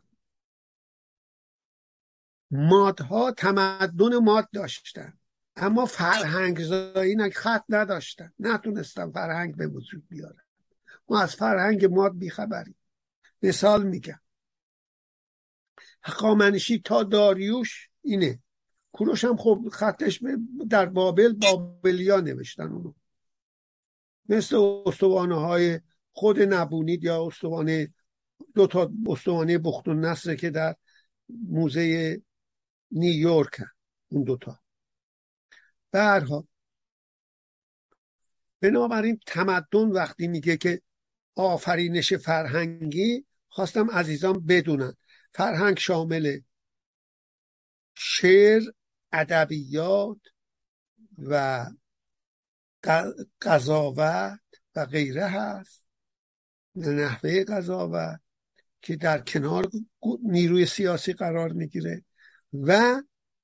مادها تمدن ماد داشتن اما فرهنگ زایی نه، خط نداشتن، نتونستن فرهنگ به وجود بیارن. ما از فرهنگ ماد بیخبریم. مثال میگم، هخامنشی تا داریوش اینه. کوروش هم خب خطش در بابل بابلیا نوشتن اونو، مثل استوانه های خود نبونید یا استوانه دو تا استوانه بخت النصر که در موزه نیویورک، اون دوتا. به هر حال بنابراین تمدن وقتی میگه که آفرینش فرهنگی، خواستم عزیزان بدونن فرهنگ شامل شعر، ادبیات و قضاوت و غیره هست. نحوه قضاوت که در کنار نیروی سیاسی قرار میگیره و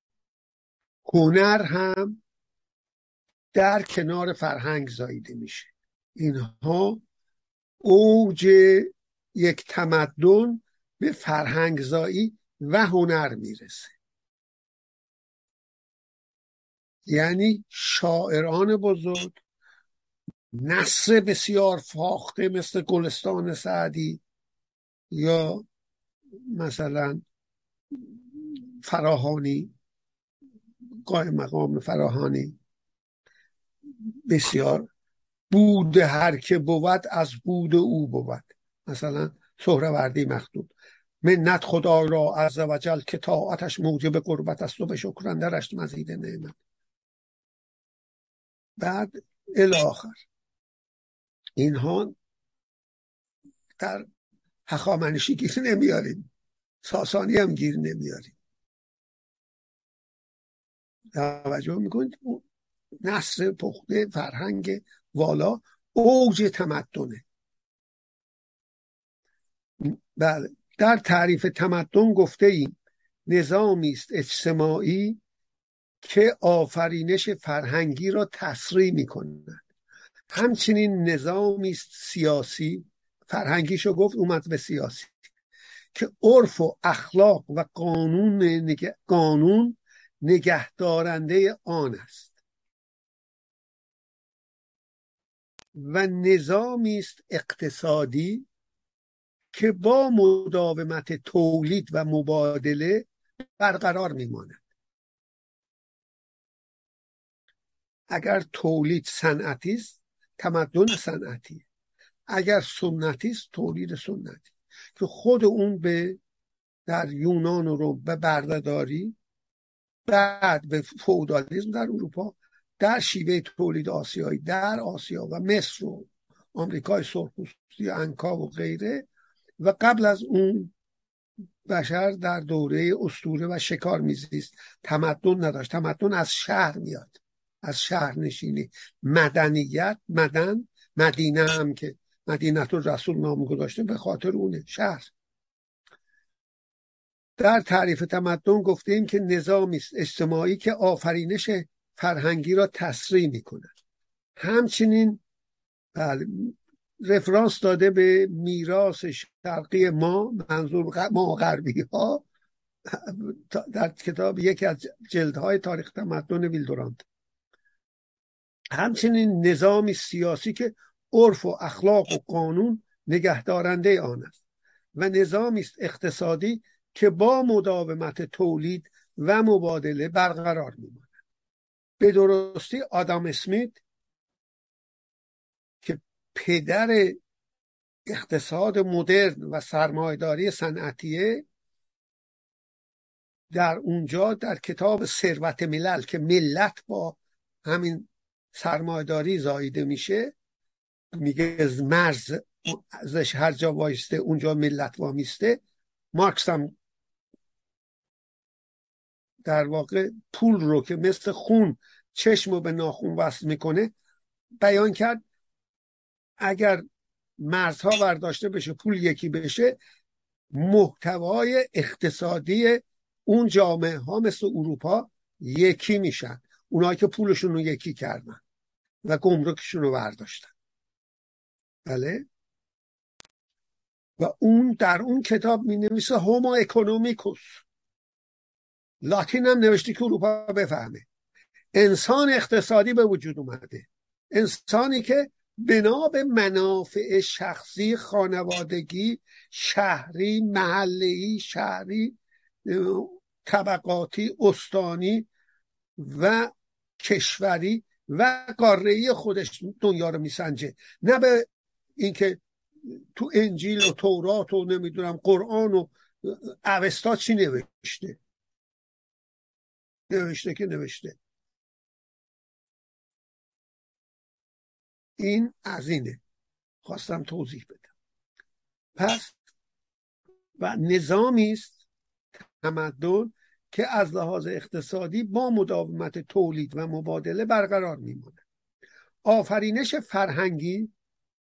هنر هم در کنار فرهنگ زاییده میشه. اینها اوج یک تمدن به فرهنگ زایی و هنر میرسه. یعنی شاعران بزرگ، نثر بسیار فاخته مثل گلستان سعدی یا مثلا فراهانی، قائم مقام فراهانی، بسیار بود هر که بود از بود او بود. مثلا سهروردی مخدوم، منت خدا را عز و جل که طاعتش موجب قربت است و به شکر اندرش مزید نعمت. بعد الاخر اینها در هخامنشی گیر نمیاریم، ساسانی هم گیر نمیاریم. توجه میکنید نصر پخته فرهنگ والا اوج تمدنه. بله، در تعریف تمدن گفته ایم نظامی است اجتماعی که آفرینش فرهنگی را تسریع می‌کند. همچنین نظامی است سیاسی، فرهنگیشو گفت اومد به سیاسی، که عرف و اخلاق و قانون نگه... قانون نگهدارنده آن است. و نظامی است اقتصادی که با مداومت تولید و مبادله برقرار میماند. اگر تولید صنعتی است، تمدن صنعتی. اگر سنتی است، تولید سنتی، که خود اون به در یونان و روم به بردهداری، بعد به فئودالیسم در اروپا، در شیوه تولید آسیایی در آسیا و مصر و آمریکای سرخپوستی انکا و غیره، و قبل از اون بشر در دوره اسطوره و شکار میزیست، تمدن نداشت. تمدن از شهر میاد، از شهر نشینی، مدنیت، مدن، مدینه هم که مدینه الرسول نام گذاشته به خاطر اونه، شهر. در تعریف تمدن گفتیم که نظامی است اجتماعی که آفرینش فرهنگی را تسریع می‌کند. همچنین بله رفرانس داده به میراث شرقی ما، منظور ما غربی ها، در کتاب یکی از جلدهای تاریخ تمدن ویلدورانت. همچنین نظامی سیاسی که عرف و اخلاق و قانون نگهدارنده آن است، و نظامی است اقتصادی که با مداومت تولید و مبادله برقرار میماند. به درستی آدام اسمیت که پدر اقتصاد مدرن و سرمایه‌داری صنعتیه، در اونجا در کتاب ثروت ملل که ملت با همین سرمایه‌داری زاییده میشه، میگه مرز ازش هر جا وایسته اونجا ملت وامیسته. مارکس هم در واقع پول رو که مثل خون چشم رو به ناخون وصل میکنه بیان کرد. اگر مرزها برداشته بشه، پول یکی بشه، محتوای اقتصادی اون جامعه ها مثل اروپا یکی میشن، اونایی که پولشون رو یکی کردن و گمرکشون رو برداشتن. بله، و اون در اون کتاب می نویسه هومو اکونومیکوس، لاتین هم نوشته که اروپا بفهمه. انسان اقتصادی به وجود اومده، انسانی که بنا به منافع شخصی، خانوادگی، شهری، محلی، شهری، طبقاتی، استانی و کشوری و قاره‌ای خودش دنیا رو میسنجه، نه به اینکه تو انجیل و تورات و نمیدونم قرآن و اوستا چی نوشته. نوشته که نوشته. این از اینه خواستم توضیح بدم. پس و نظامی است تمدن که از لحاظ اقتصادی با مداومت تولید و مبادله برقرار میماند. آفرینش فرهنگی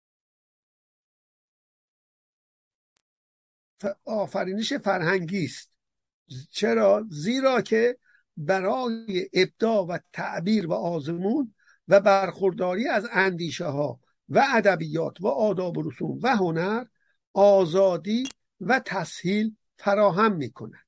آفرینش فرهنگی است. چرا؟ زیرا که برای ابداع و تعبیر و آزمون و برخورداری از اندیشه ها و ادبیات و آداب و رسوم و هنر آزادی و تسهیل فراهم می کند.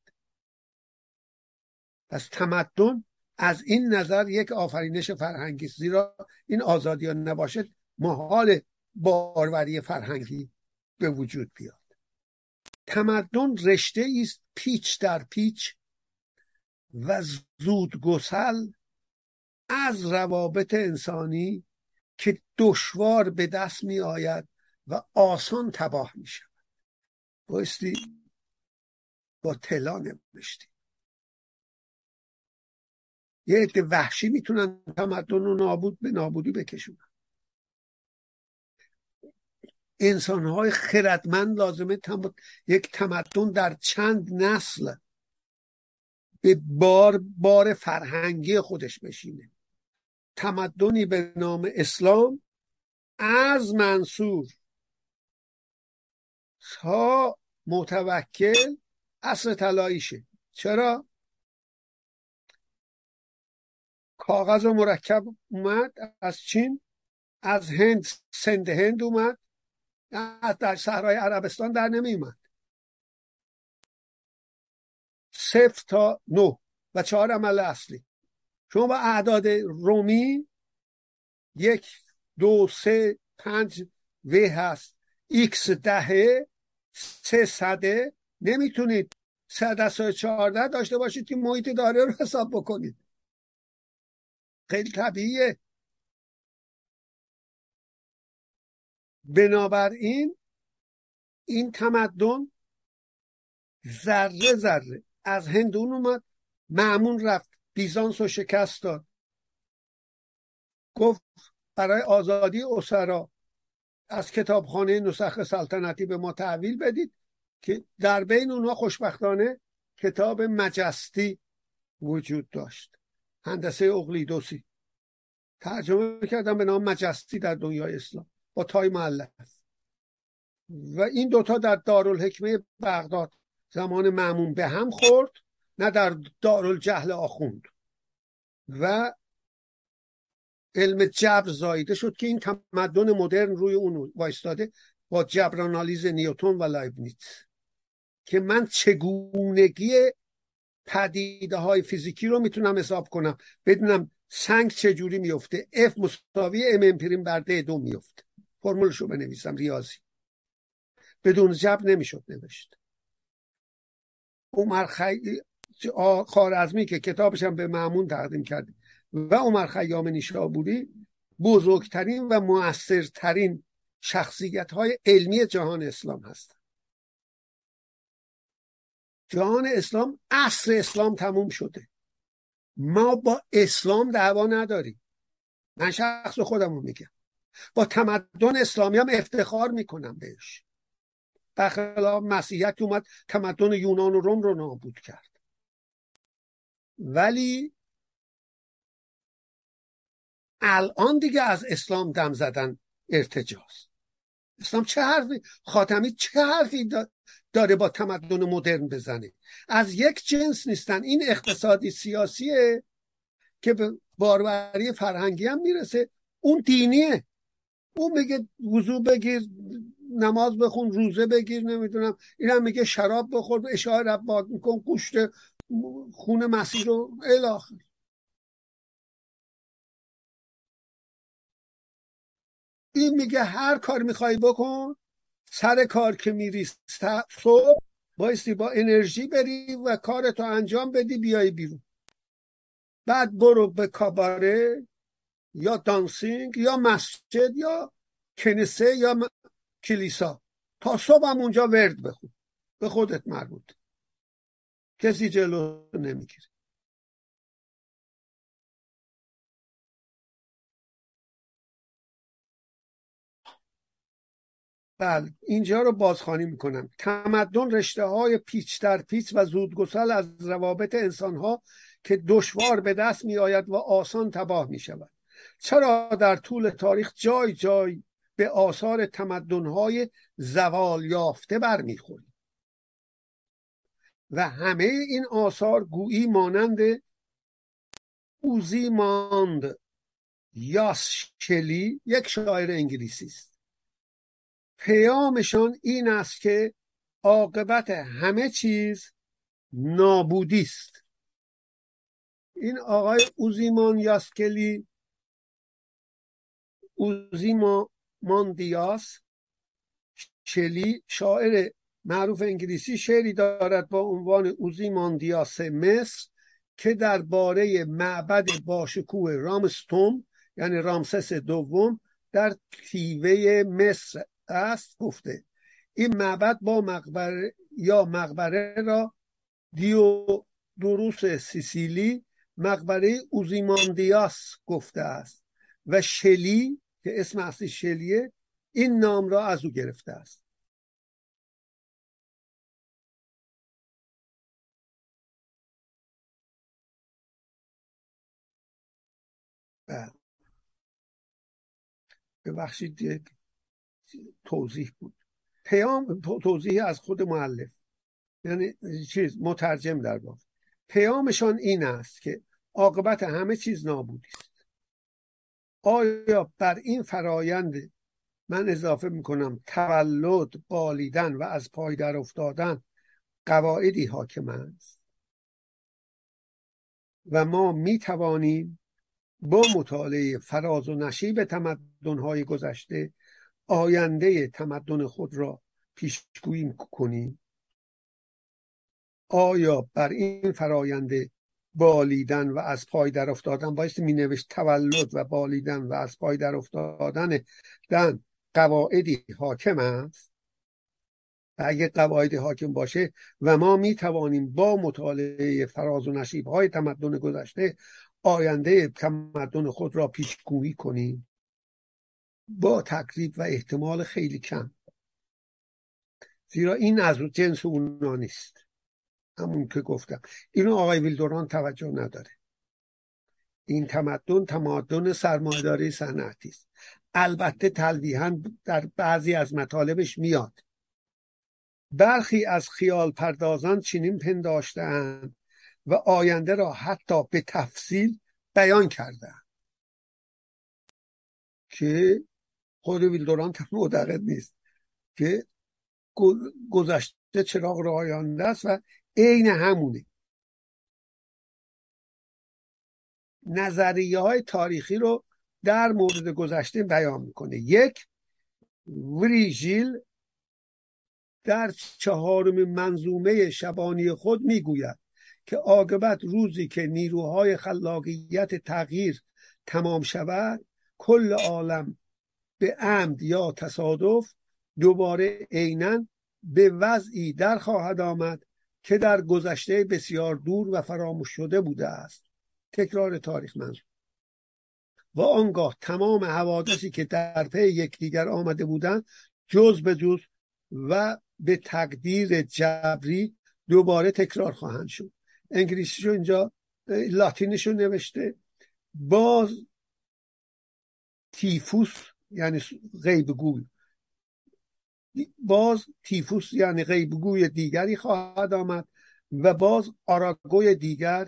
پس تمدن از این نظر یک آفرینش فرهنگی است، زیرا این آزادی ها نباشد محال باروری فرهنگی به وجود بیاد. تمدن رشته است پیچ در پیچ و زودگسل از روابط انسانی که دشوار به دست می آید و آسان تباه می شود. بایستی با طلا نوشتی. یه عده وحشی میتونن تمدن رو نابود به نابودی بکشونن. انسانهای خردمند لازمه تم... یک تمدن در چند نسل به بار بار فرهنگی خودش بشینه. تمدنی به نام اسلام از منصور تا متوکل عصر طلاییشه. چرا؟ کاغذ و مرکب اومد از چین، از هند، سند هند اومد، در صحرای عربستان در نمی اومد. صفر تا نه و چهار عمل اصلی. شما با اعداد رومی یک دو سه پنج و هست، ایکس دهه، سه صده، نمیتونید صد از چهارده داشته باشید که محیط داره رو حساب بکنید. خیلی طبیعیه. بنابراین این تمدن ذره ذره از هندون اومد، مأمون رفت بیزانس رو شکست داد، گفت برای آزادی اسرا از کتابخانه نسخ سلطنتی به ما تحویل بدید، که در بین اونها خوشبختانه کتاب مجستی وجود داشت، هندسه اقلیدوسی، ترجمه کردم به نام مجستی در دنیای اسلام با تای معلق. و این دوتا در دارالحکمه بغداد زمان مأمون به هم خورد، نه در دارالجهل آخوند، و علم جبر زایده شد که این تمدن مدرن روی اون وایستاده با جبرانالیز نیوتن و لایبنیتس، که من چگونگی پدیده های فیزیکی رو میتونم حساب کنم، بدونم سنگ چجوری میفته، F مساوی ام امپریم بر د دو میفته، فرمولش رو بنویسم ریاضی. بدون جبر نمیشد نوشت. عمر خی... خوارزمی که کتابش هم به مأمون تقدیم کرد و عمر خیام نیشابوری بزرگترین و مؤثرترین شخصیت های علمی جهان اسلام هستند. جهان اسلام، عصر اسلام تموم شده، ما با اسلام دعوا نداریم. من شخص خودم رو میگم، با تمدن اسلامی هم افتخار میکنم بهش. برخلاف مسیحیت که اومد تمدن یونان و روم رو نابود کرد. ولی الان دیگه از اسلام دم زدن ارتجاست. اسلام چه حرفی، خاتمی چه حرفی داره با تمدن مدرن بزنه؟ از یک جنس نیستن. این اقتصادی سیاسیه که به باروری فرهنگی هم میرسه، اون دینیه. اون میگه وضو بگیر، نماز بخون، روزه بگیر، نمیدونم، این هم میگه شراب بخور، اشاره رباط میکن، گوشت خون مسیح رو الاخر. این میگه هر کار میخوای بکن، سر کار که میری صبح بایستی با انرژی بری و کارتو انجام بدی بیای بیرون. بعد برو به کاباره یا دانسینگ یا مسجد یا کنیسه یا م... کلیسا، تا صبح هم اونجا ورد بخون، به خودت مربوط، کسی جلو نمیگیره. بله، اینجا رو بازخوانی میکنم. تمدن رشته های پیچ در پیچ و زودگسل از روابط انسان ها که دشوار به دست می آید و آسان تباه می شود. چرا در طول تاریخ جای جای به آثار تمدن های زوال یافته برمیخوریم و همه این آثار گویی مانند اوزیماند یاسکلی، یک شاعر انگلیسی است. پیامشان این است که عاقبت همه چیز نابودی است. این آقای اوزیمان یاسکلی، اوزیماندیاس شلی، شاعر معروف انگلیسی، شعری دارد با عنوان اوزیماندیاس مصر که درباره معبد باشکوه رامستون یعنی رامسس دوم در تیوه مصر است. گفته این معبد با مقبره یا مقبره را دیودوروس سیسیلی مقبره اوزیماندیاس گفته است و شلی که اسم اصلی شلیه این نام را از او گرفته است. ببخشید توضیح بود، پیام توضیح از خود مؤلف، یعنی چیز مترجم در واقع. پیامشان این است که عاقبت همه چیز نابودی است. آیا بر این فرایند، من اضافه میکنم تولد، بالیدن و از پای در افتادن، قواعدی حاکم است و ما میتوانیم با مطالعه فراز و نشیب تمدن‌های گذشته آینده تمدن خود را پیشگویی کنیم. آیا بر این فرایند بالیدن و از پای در افتادن، بایستی می نوشت تولد و بالیدن و از پای در افتادن دن قواعدی حاکم است؟ و اگه قواعدی حاکم باشه و ما می توانیم با مطالعه فراز و نشیب های تمدن گذشته آینده تمدن خود را پیشگویی کنیم، با تقریب و احتمال خیلی کم، زیرا این از جنس اونا نیست. همون که گفتم اینو آقای ویلدوران توجه نداره. این تمدن تمدن سرمایه‌داری صنعتی است. البته تلویحاً در بعضی از مطالبش میاد. برخی از خیال پردازان چنین پنداشته‌اند و آینده را حتی به تفصیل بیان کرده‌اند که خود ویلدوران معتقد نیست که گذشته چراغ راه آینده است و عین همونه. نظریه های تاریخی رو در مورد گذشته بیان میکنه. یک، وریژیل در چهارم منظومه شبانی خود میگوید که عاقبت روزی که نیروهای خلاقیت تغییر تمام شود، کل عالم به عمد یا تصادف دوباره عیناً به وضعی در خواهد آمد که در گذشته بسیار دور و فراموش شده بوده است. تکرار تاریخ منظور. و آنگاه تمام حوادثی که در پی یکدیگر آمده بودند جز به جز و به تقدیر جبری دوباره تکرار خواهند شد. انگلیسیشو اینجا، لاتینشو نوشته. باز تیفوس یعنی غیبگوی، باز تیفوس یعنی غیبگوی دیگری خواهد آمد و باز آراگوی دیگر،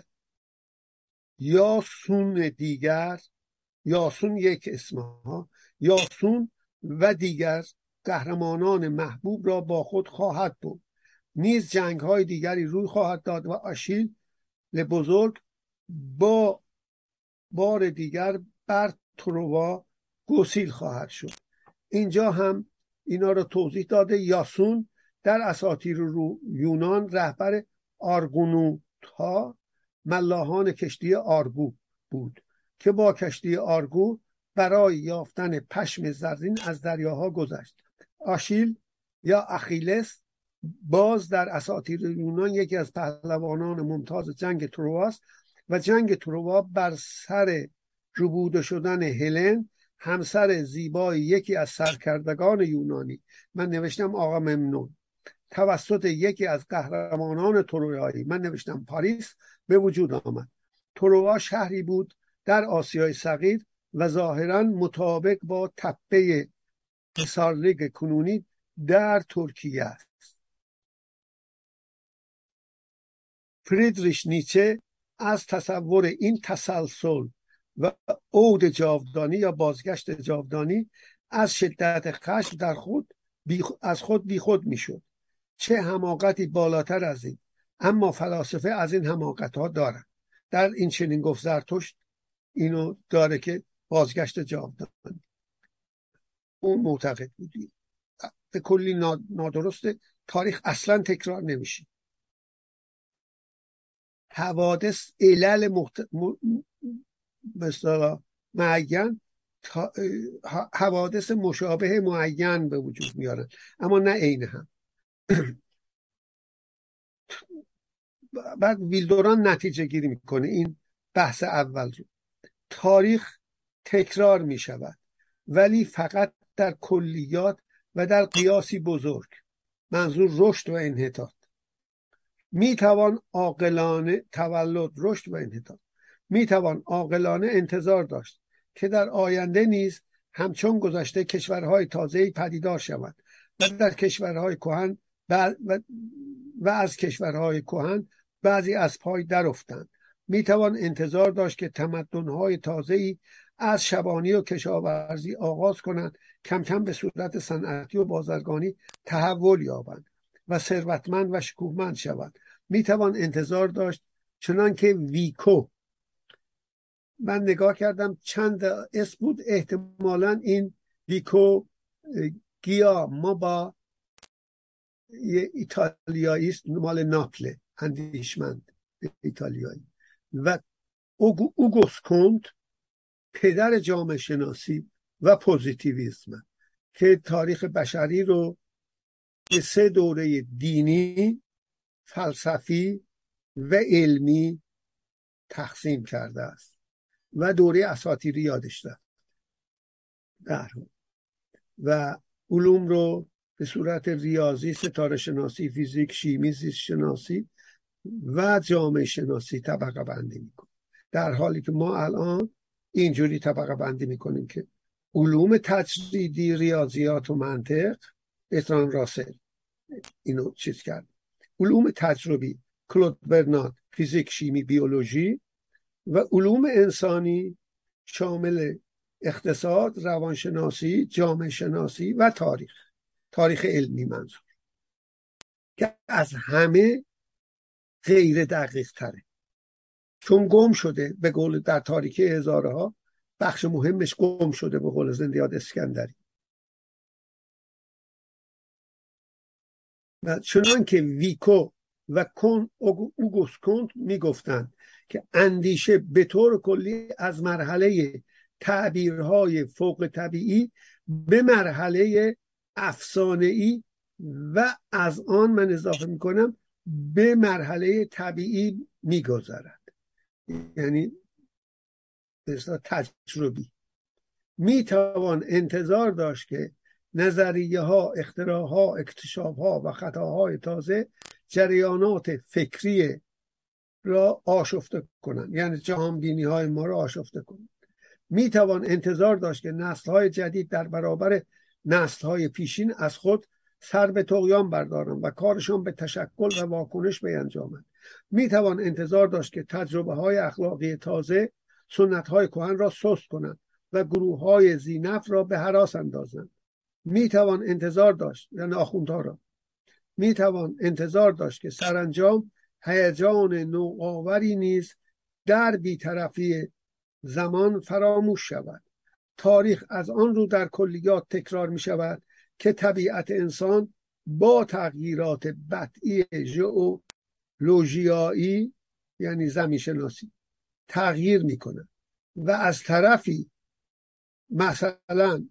یاسون دیگر، یاسون یک اسمها، یاسون و دیگر قهرمانان محبوب را با خود خواهد بود. نیز جنگ های دیگری روی خواهد داد و آشیل بزرگ با بار دیگر بر تروا گسیل خواهد شد. اینجا هم اینا رو توضیح داده. یاسون در اساطیر یونان رهبر آرگونوت‌ها، ملاحان کشتی آرگو بود که با کشتی آرگو برای یافتن پشم زرین از دریاها گذشت. آشیل یا اخیلس باز در اساطیر یونان یکی از پهلوانان ممتاز جنگ ترواست و جنگ تروا بر سر ربوده شدن هلن، همسر زیبای یکی از سرکردگان یونانی، من نوشتم آقا ممنون، توسط یکی از قهرمانان تروایی، من نوشتم پاریس، به وجود آمد. تروا شهری بود در آسیای صغیر و ظاهراً مطابق با تپه پسارلیگ کنونی در ترکیه است. فریدریش نیچه از تصور این تسلسل و عود جاودانی یا بازگشت جاودانی از شدت خشم در خود بی از خود بی خود می شد. چه حماقتی بالاتر از این! اما فلاسفه از این حماقت ها دارن. در این چنین گفت زرتشت اینو داره که بازگشت جاودانی، اون معتقد بودی به کلی نادرسته. تاریخ اصلا تکرار نمیشه. حوادث علل مخت... م... مثلا معین تا... حوادث مشابه معین به وجود میارن اما نه عین هم. بعد ویلدوران نتیجه گیری میکنه. این بحث اول رو. تاریخ تکرار می شود ولی فقط در کلیات و در قیاسی بزرگ، منظور رشد و انحطاط. می توان عاقلانه تولد رشد و انحطاط می توان عاقلانه انتظار داشت که در آینده نیز همچون گذشته کشورهای تازه‌ای پدیدار شوند و در کشورهای کهن و, و از کشورهای کهن بعضی از پای درافتند. می توان انتظار داشت که تمدن‌های تازه‌ای از شبانی و کشاورزی آغاز کنند، کم کم به صورت صنعتی و بازرگانی تحول یابند و ثروتمند و شکوهمند شوند. می توان انتظار داشت چنان که ویکو، من نگاه کردم چند اسم بود، احتمالاً این ویکو گیا ما با یه ایتالیایی است، مال ناپل، اندیشمند ایتالیایی، و اوگوست کنت پدر جامعه شناسی و پوزیتیویسم که تاریخ بشری رو به سه دوره دینی، فلسفی و علمی تقسیم کرده است و دوره اساطیری یادش رفت در و علوم رو به صورت ریاضی، ستاره شناسی، فیزیک، شیمی، زیست شناسی و جامعه شناسی طبقه بندی میکنه، در حالی که ما الان اینجوری طبقه بندی میکنیم که علوم تجریدی، ریاضیات و منطق، برتراند راسل اینو چیز کرد، علوم تجربی کلود برنارد، فیزیک، شیمی، بیولوژی، و علوم انسانی شامل اقتصاد، روانشناسی، جامعه شناسی و تاریخ، تاریخ علمی منظور، که از همه غیر دقیق تره، چون گم شده. به قول در تاریکی هزاره ها بخش مهمش گم شده، به قول زندیات اسکندری. و چنان که ویکو و کن اوگوست کنت میگفتند که اندیشه به طور کلی از مرحله تعبیرهای فوق طبیعی به مرحله افسانه‌ای و از آن من اضافه میکنم به مرحله طبیعی میگذرد، یعنی مثلا تجربی. میتوان انتظار داشت که نظریه ها، اختراع ها، اکتشاف ها و خطاهای تازه جریانات فکری را آشفته کنند، یعنی جهان بینی های ما را آشفته کنند. میتوان انتظار داشت که نسل های جدید در برابر نسل های پیشین از خود سر به طغیان بردارند و کارشان به تشکل و واکنش بینجامند. میتوان انتظار داشت که تجربه های اخلاقی تازه سنت های کهن را سست کنند و گروه های ذی‌نفع را به هراس اندازند. میتوان انتظار داشت، یعنی آخوندها را میتوان انتظار داشت که سرانجام هیجان نوآوری نیز در بی‌طرفی زمان فراموش شود. تاریخ از آن رو در کلیات تکرار می شود که طبیعت انسان با تغییرات بدئی ژئولوژیایی، یعنی زمین شناسی، تغییر می کند و از طرفی مثلا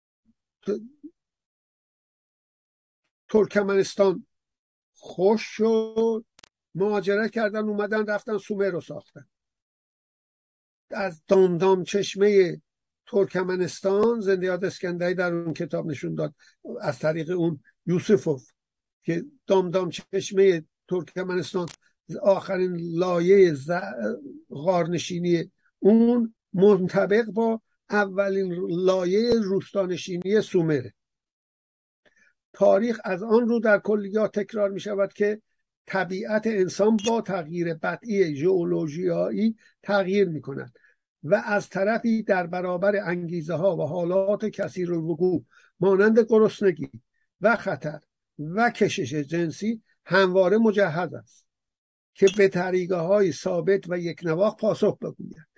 ترکمنستان خوش شد، مهاجرت کردن، اومدن رفتن سومر رو ساختن. از دامدام چشمه ترکمنستان زندیات اسکندری در اون کتاب نشون داد، از طریق اون یوسفوف، که دامدام چشمه ترکمنستان آخرین لایه غارنشینی اون منطبق با اولین لایه روستانشینی سومره. تاریخ از آن رو در کلیات تکرار می شود که طبیعت انسان با تغییر بدئی ژئولوژیایی تغییر می کند و از طرفی در برابر انگیزه ها و حالات کثیر الوقوع مانند گرسنگی و خطر و کشش جنسی همواره مجهز است که به طریقه های ثابت و یک نواخت پاسخ بگوید.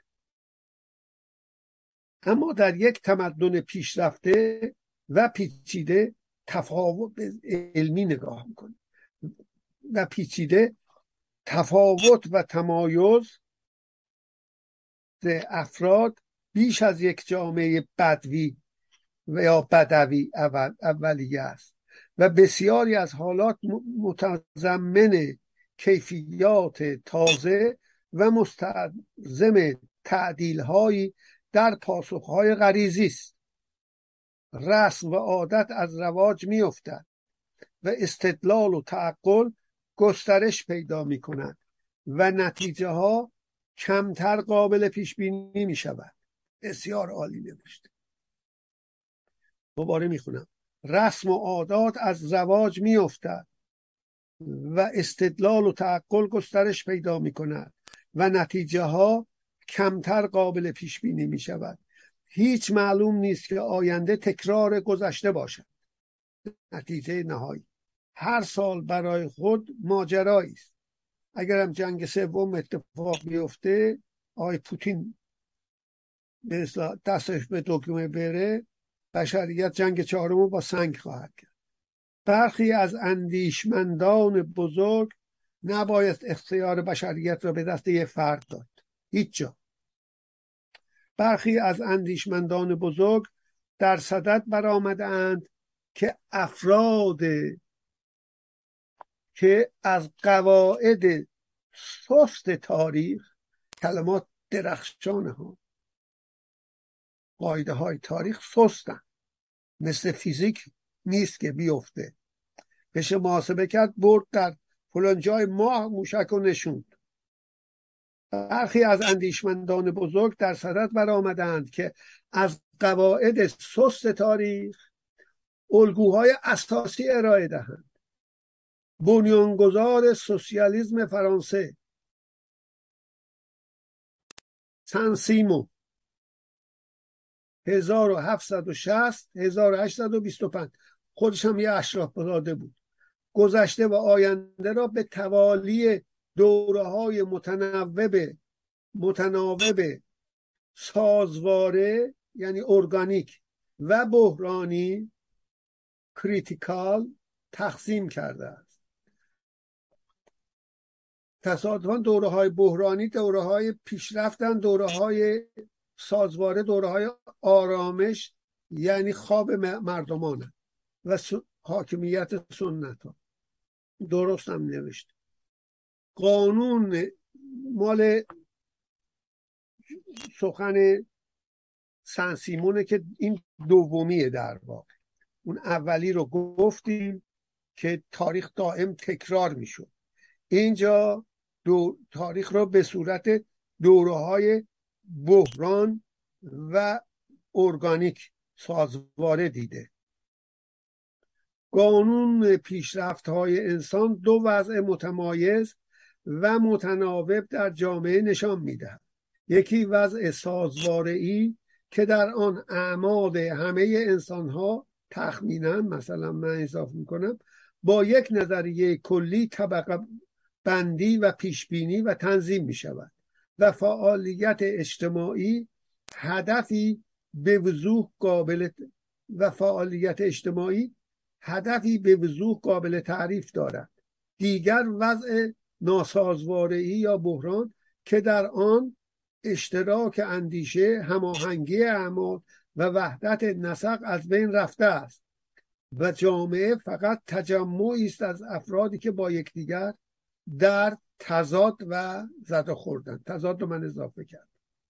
اما در یک تمدن پیشرفته و پیچیده تفاوت علمی نگاه میکنه و پیچیده تفاوت و تمایز افراد بیش از یک جامعه بدوی و یا بدوی اول اولیه است و بسیاری از حالات متضمن کیفیات تازه و مستلزم تعدیل‌هایی در پاسخهای غریزی است. رسم و عادت از رواج می‌افتد و استدلال و تعقل گسترش پیدا می‌کند و نتیجه ها کمتر قابل پیش بینی می‌شود. بسیار عالی نوشته. دوباره می‌خونم. رسم و عادات از رواج می‌افتد و استدلال و تعقل گسترش پیدا می‌کند و نتیجه ها کمتر قابل پیش بینی می‌شود. هیچ معلوم نیست که آینده تکرار گذشته باشد. نتیجه نهایی هر سال برای خود ماجرایی است. اگرم جنگ سوم اتفاق بیفته، آقای پوتین به اصطلاح دستش به دکمه بره، بشریت جنگ چهارم رو با سنگ خواهد کرد. برخی از اندیشمندان بزرگ نباید اختیار بشریت را به دست یک فرد داد. هیچ جا. برخی از اندیشمندان بزرگ در صدد برآمدند که افراد که از قواعد سست تاریخ، کلمات درخشانه ها، قاعده های تاریخ سستن، مثل فیزیک نیست که بیفته بشه محاسبه کرد برد در فلان جای ماه موشک رو نشوند. برخی از اندیشمندان بزرگ در صدد برآمدند که از قواعد سست تاریخ الگوهای اساسی ارائه دهند. بنیانگذار سوسیالیسم فرانسه سن سیمون هزار و هفتصد و شصت تا هزار و هشتصد و بیست و پنج، خودش هم یه اشراف زاده بود، گذشته و آینده را به توالی دوره‌های متنوع متناوب سازواره یعنی ارگانیک و بحرانی کریتیکال تقسیم کرده است. تصادفاً دوره‌های بحرانی دوره‌های پیشرفتن، دوره‌های سازواره دوره‌های آرامش یعنی خواب مردمان و حاکمیت سنت ها. درست هم نوشته. قانون مال سخن سن سیمونه که این دومیه در واقع. اون اولی رو گفتیم که تاریخ دائم تکرار میشد. اینجا دو تاریخ رو به صورت دوره‌های بحران و ارگانیک سازواره دیده. قانون پیشرفت‌های انسان دو وضع متمایز و متناوب در جامعه نشان می‌دهد. یکی وضع سازواره‌ای که در آن اعمال همه انسان‌ها تخمیناً، مثلا من اضافه می‌کنم، با یک نظریه کلی طبقه بندی و پیشبینی و تنظیم می‌شود و فعالیت اجتماعی هدفی به وضوح قابل و فعالیت اجتماعی هدفی به وضوح قابل تعریف دارد. دیگر وضع ناسازواره‌ای یا بحران که در آن اشتراک اندیشه، هماهنگی اعمال و وحدت نسق از بین رفته است و جامعه فقط تجمعی است از افرادی که با یکدیگر در تضاد و زد و خوردن. تضاد رو من اضافه کردم.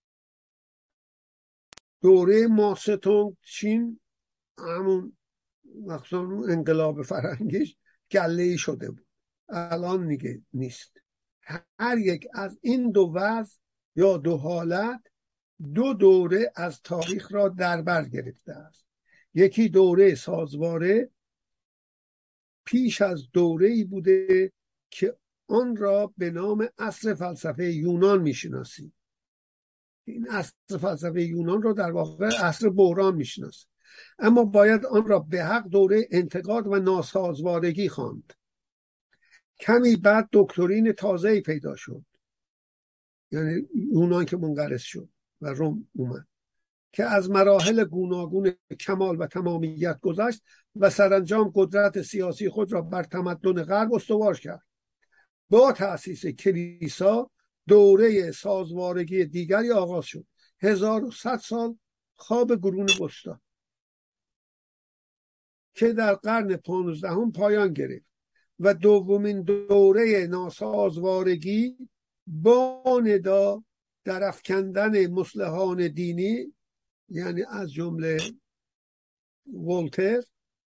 دوره ماستونگ چین همون مخصوصا انقلاب فرنگیش گله‌ای شده بود، الان دیگه نیست. هر یک از این دو وضع یا دو حالت دو دوره از تاریخ را در بر گرفته است. یکی دوره سازواره پیش از دوره‌ای بوده که آن را به نام عصر فلسفه یونان میشناسیم. این عصر فلسفه یونان را در واقع عصر بحران میشناسیم، اما باید آن را به حق دوره انتقاد و ناسازوارگی خواند. کمی بعد دکترین تازه‌ای پیدا شد، یعنی یونان که منقرض شد و روم اومد، که از مراحل گوناگون کمال و تمامیت گذشت و سرانجام قدرت سیاسی خود را بر تمدن غرب استوار کرد. با تأسیس کلیسا دوره سازوارگی دیگری آغاز شد. هزار و صد سال خواب قرون وسطی که در قرن پانزدهم پایان گرفت و دومین دوره ناسازوارگی با ندا در افکندن مصلحان دینی، یعنی از جمله ولتر،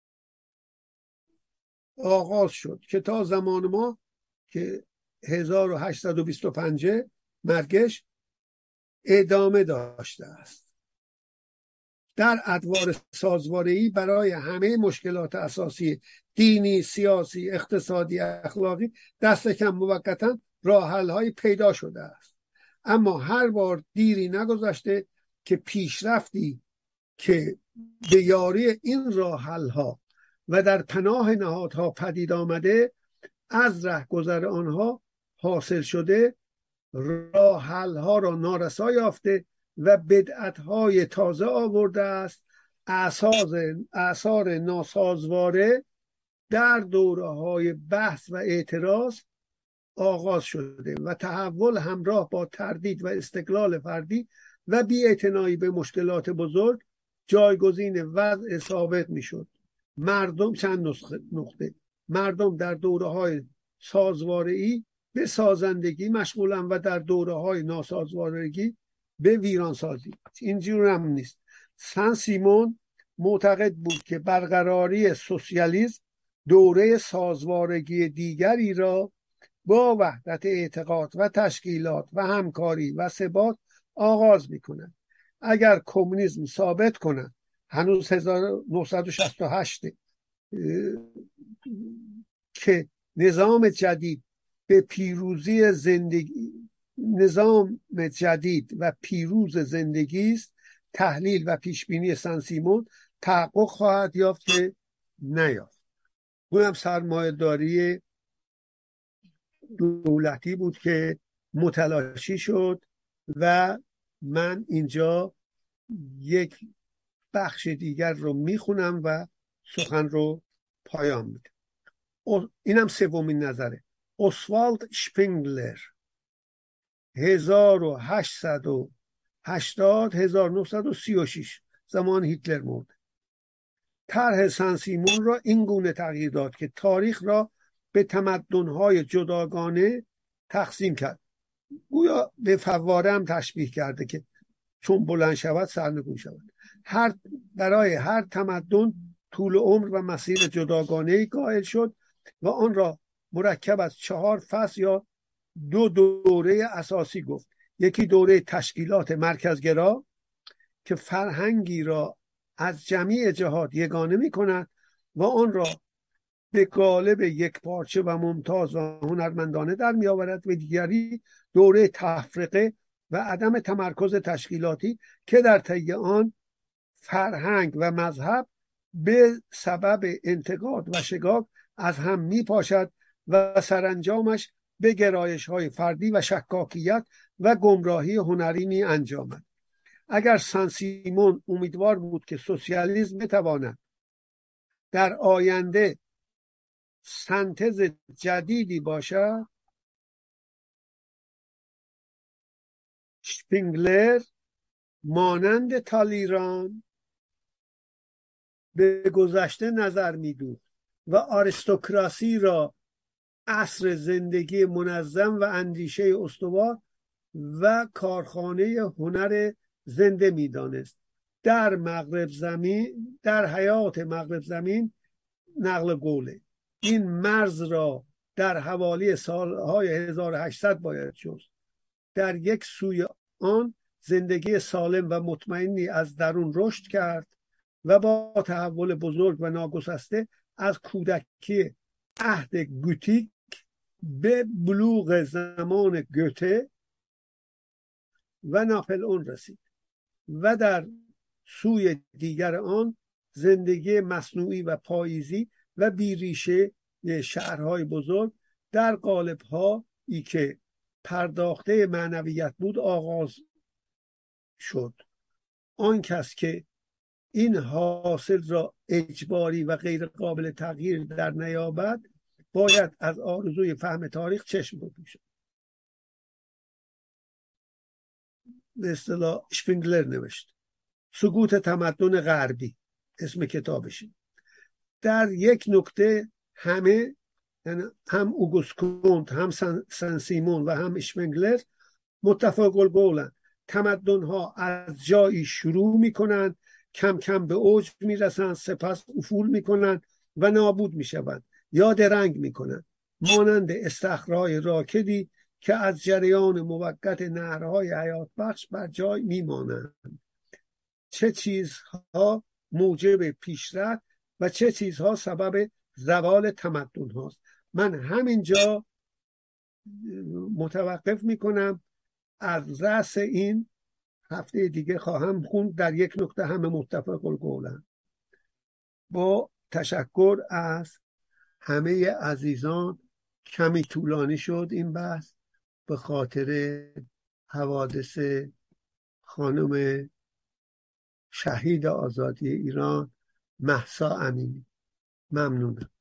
آغاز شد که تا زمان ما که هزار و هشتصد و بیست و پنج مرگش ادامه داشته است. در ادوار سازواره‌ای برای همه مشکلات اساسی دینی، سیاسی، اقتصادی، اخلاقی دست کم موقتا راه حل‌های پیدا شده است، اما هر بار دیری نگذشته که پیشرفتی که به یاری این راه حل‌ها و در پناه نهادها پدید آمده از رهگذر آنها حاصل شده، راه حل‌ها را نارسا یافته و بدعت‌های تازه آورده است. اساس آثار ناسازواره در دوره‌های بحث و اعتراض آغاز شده و تحول همراه با تردید و استقلال فردی و بی‌اعتنایی به مشکلات بزرگ جایگزین وضع ثابت می‌شد. مردم چند نقطه مردم در دوره‌های سازواره‌ای به سازندگی مشغولن و در دوره‌های ناسازوارگی به ویرانسازی. اینجور هم نیست. سن سیمون معتقد بود که برقراری سوسیالیسم دوره سازوارگی دیگری را با وحدت اعتقاد و تشکیلات و همکاری و ثبات آغاز می‌کند. اگر کمونیسم ثابت کند هنوز هزار و نهصد و شصت و هشت که نظام جدید به پیروزی زندگی نظام جدید و پیروز زندگی است، تحلیل و پیشبینی سن سیمون تحقق خواهد یافت که نیافت. اونم سرمایه داری دولتی بود که متلاشی شد و من اینجا یک بخش دیگر رو میخونم و سخن رو پایان میدم. اینم سومین نظره. اوسوالد شپینگلر هزار و هشتصد و هشتاد تا هزار و نهصد و سی و شش، زمان هیتلر مرد، طرح سن سیمون را این گونه تغییر داد که تاریخ را به تمدن‌های جداگانه تقسیم کرد. گویا به فواره هم تشبیه کرده که چون بلند شود سرنگون شود. هر برای هر تمدن طول عمر و مسیر جداگانه‌ای قائل شد و آن را مرکب از چهار فصل یا دو دوره اساسی گفت. یکی دوره تشکیلات مرکزگرا که فرهنگی را از جمیع جهات یگانه می کند و آن را به قالب یک پارچه و ممتاز و هنرمندانه در می آورد. و دیگری دوره تفرقه و عدم تمرکز تشکیلاتی که در طی آن فرهنگ و مذهب به سبب انتقاد و شگاف از هم می پاشد و سرانجامش به گرایش های فردی و شکاکیت و گمراهی هنری می انجامد. اگر سن سیمون امیدوار بود که سوسیالیسم بتواند در آینده سنتز جدیدی باشد، شپینگلر مانند تالیران به گذشته نظر می‌دود و آریستوکراسی را عصر زندگی منظم و اندیشه استوار و کارخانه هنر زنده می‌دانست. در مغرب زمین در حیات مغرب زمین نقل قوله. این مرز را در حوالی سالهای هزار و هشتصد باید شست. در یک سوی آن زندگی سالم و مطمئنی از درون رشد کرد و با تحول بزرگ و ناگسسته از کودکی عهد گوتیک به بلوغ زمان گوته و ناپلئون رسید و در سوی دیگر آن زندگی مصنوعی و پاییزی و بیریشه شهرهای بزرگ در قالب‌هایی که پرداخته معنویت بود آغاز شد. آن کس که این حاصل را اجباری و غیر قابل تغییر در نیابد باید از آرزوی فهم تاریخ چشم بپوشد. به اصطلاح شپینگلر نوشت. سقوط تمدن غربی اسم کتابشه. در یک نکته همه یعنی هم اوگوست کنت، هم سن, سن سیمون و هم اشپنگلر متفق القولن. تمدن ها از جایی شروع میکنن، کم کم به اوج میرسن، سپس افول میکنن و نابود میشوند یا درنگ میکنن، مانند استخرهای راکدی که از جریان موقت نهرهای حیات بخش بر جای میمانند. چه چیزها موجب پیشرفت و چه چیزها سبب زوال تمدن هاست. من همینجا متوقف میکنم. از رأس این هفته دیگه خواهم خوند. در یک نکته همه متفق القولن. با تشکر از همه عزیزان. کمی طولانی شد این بحث به خاطر حوادث خانم شهید آزادی ایران مهسا امینی. ممنونم.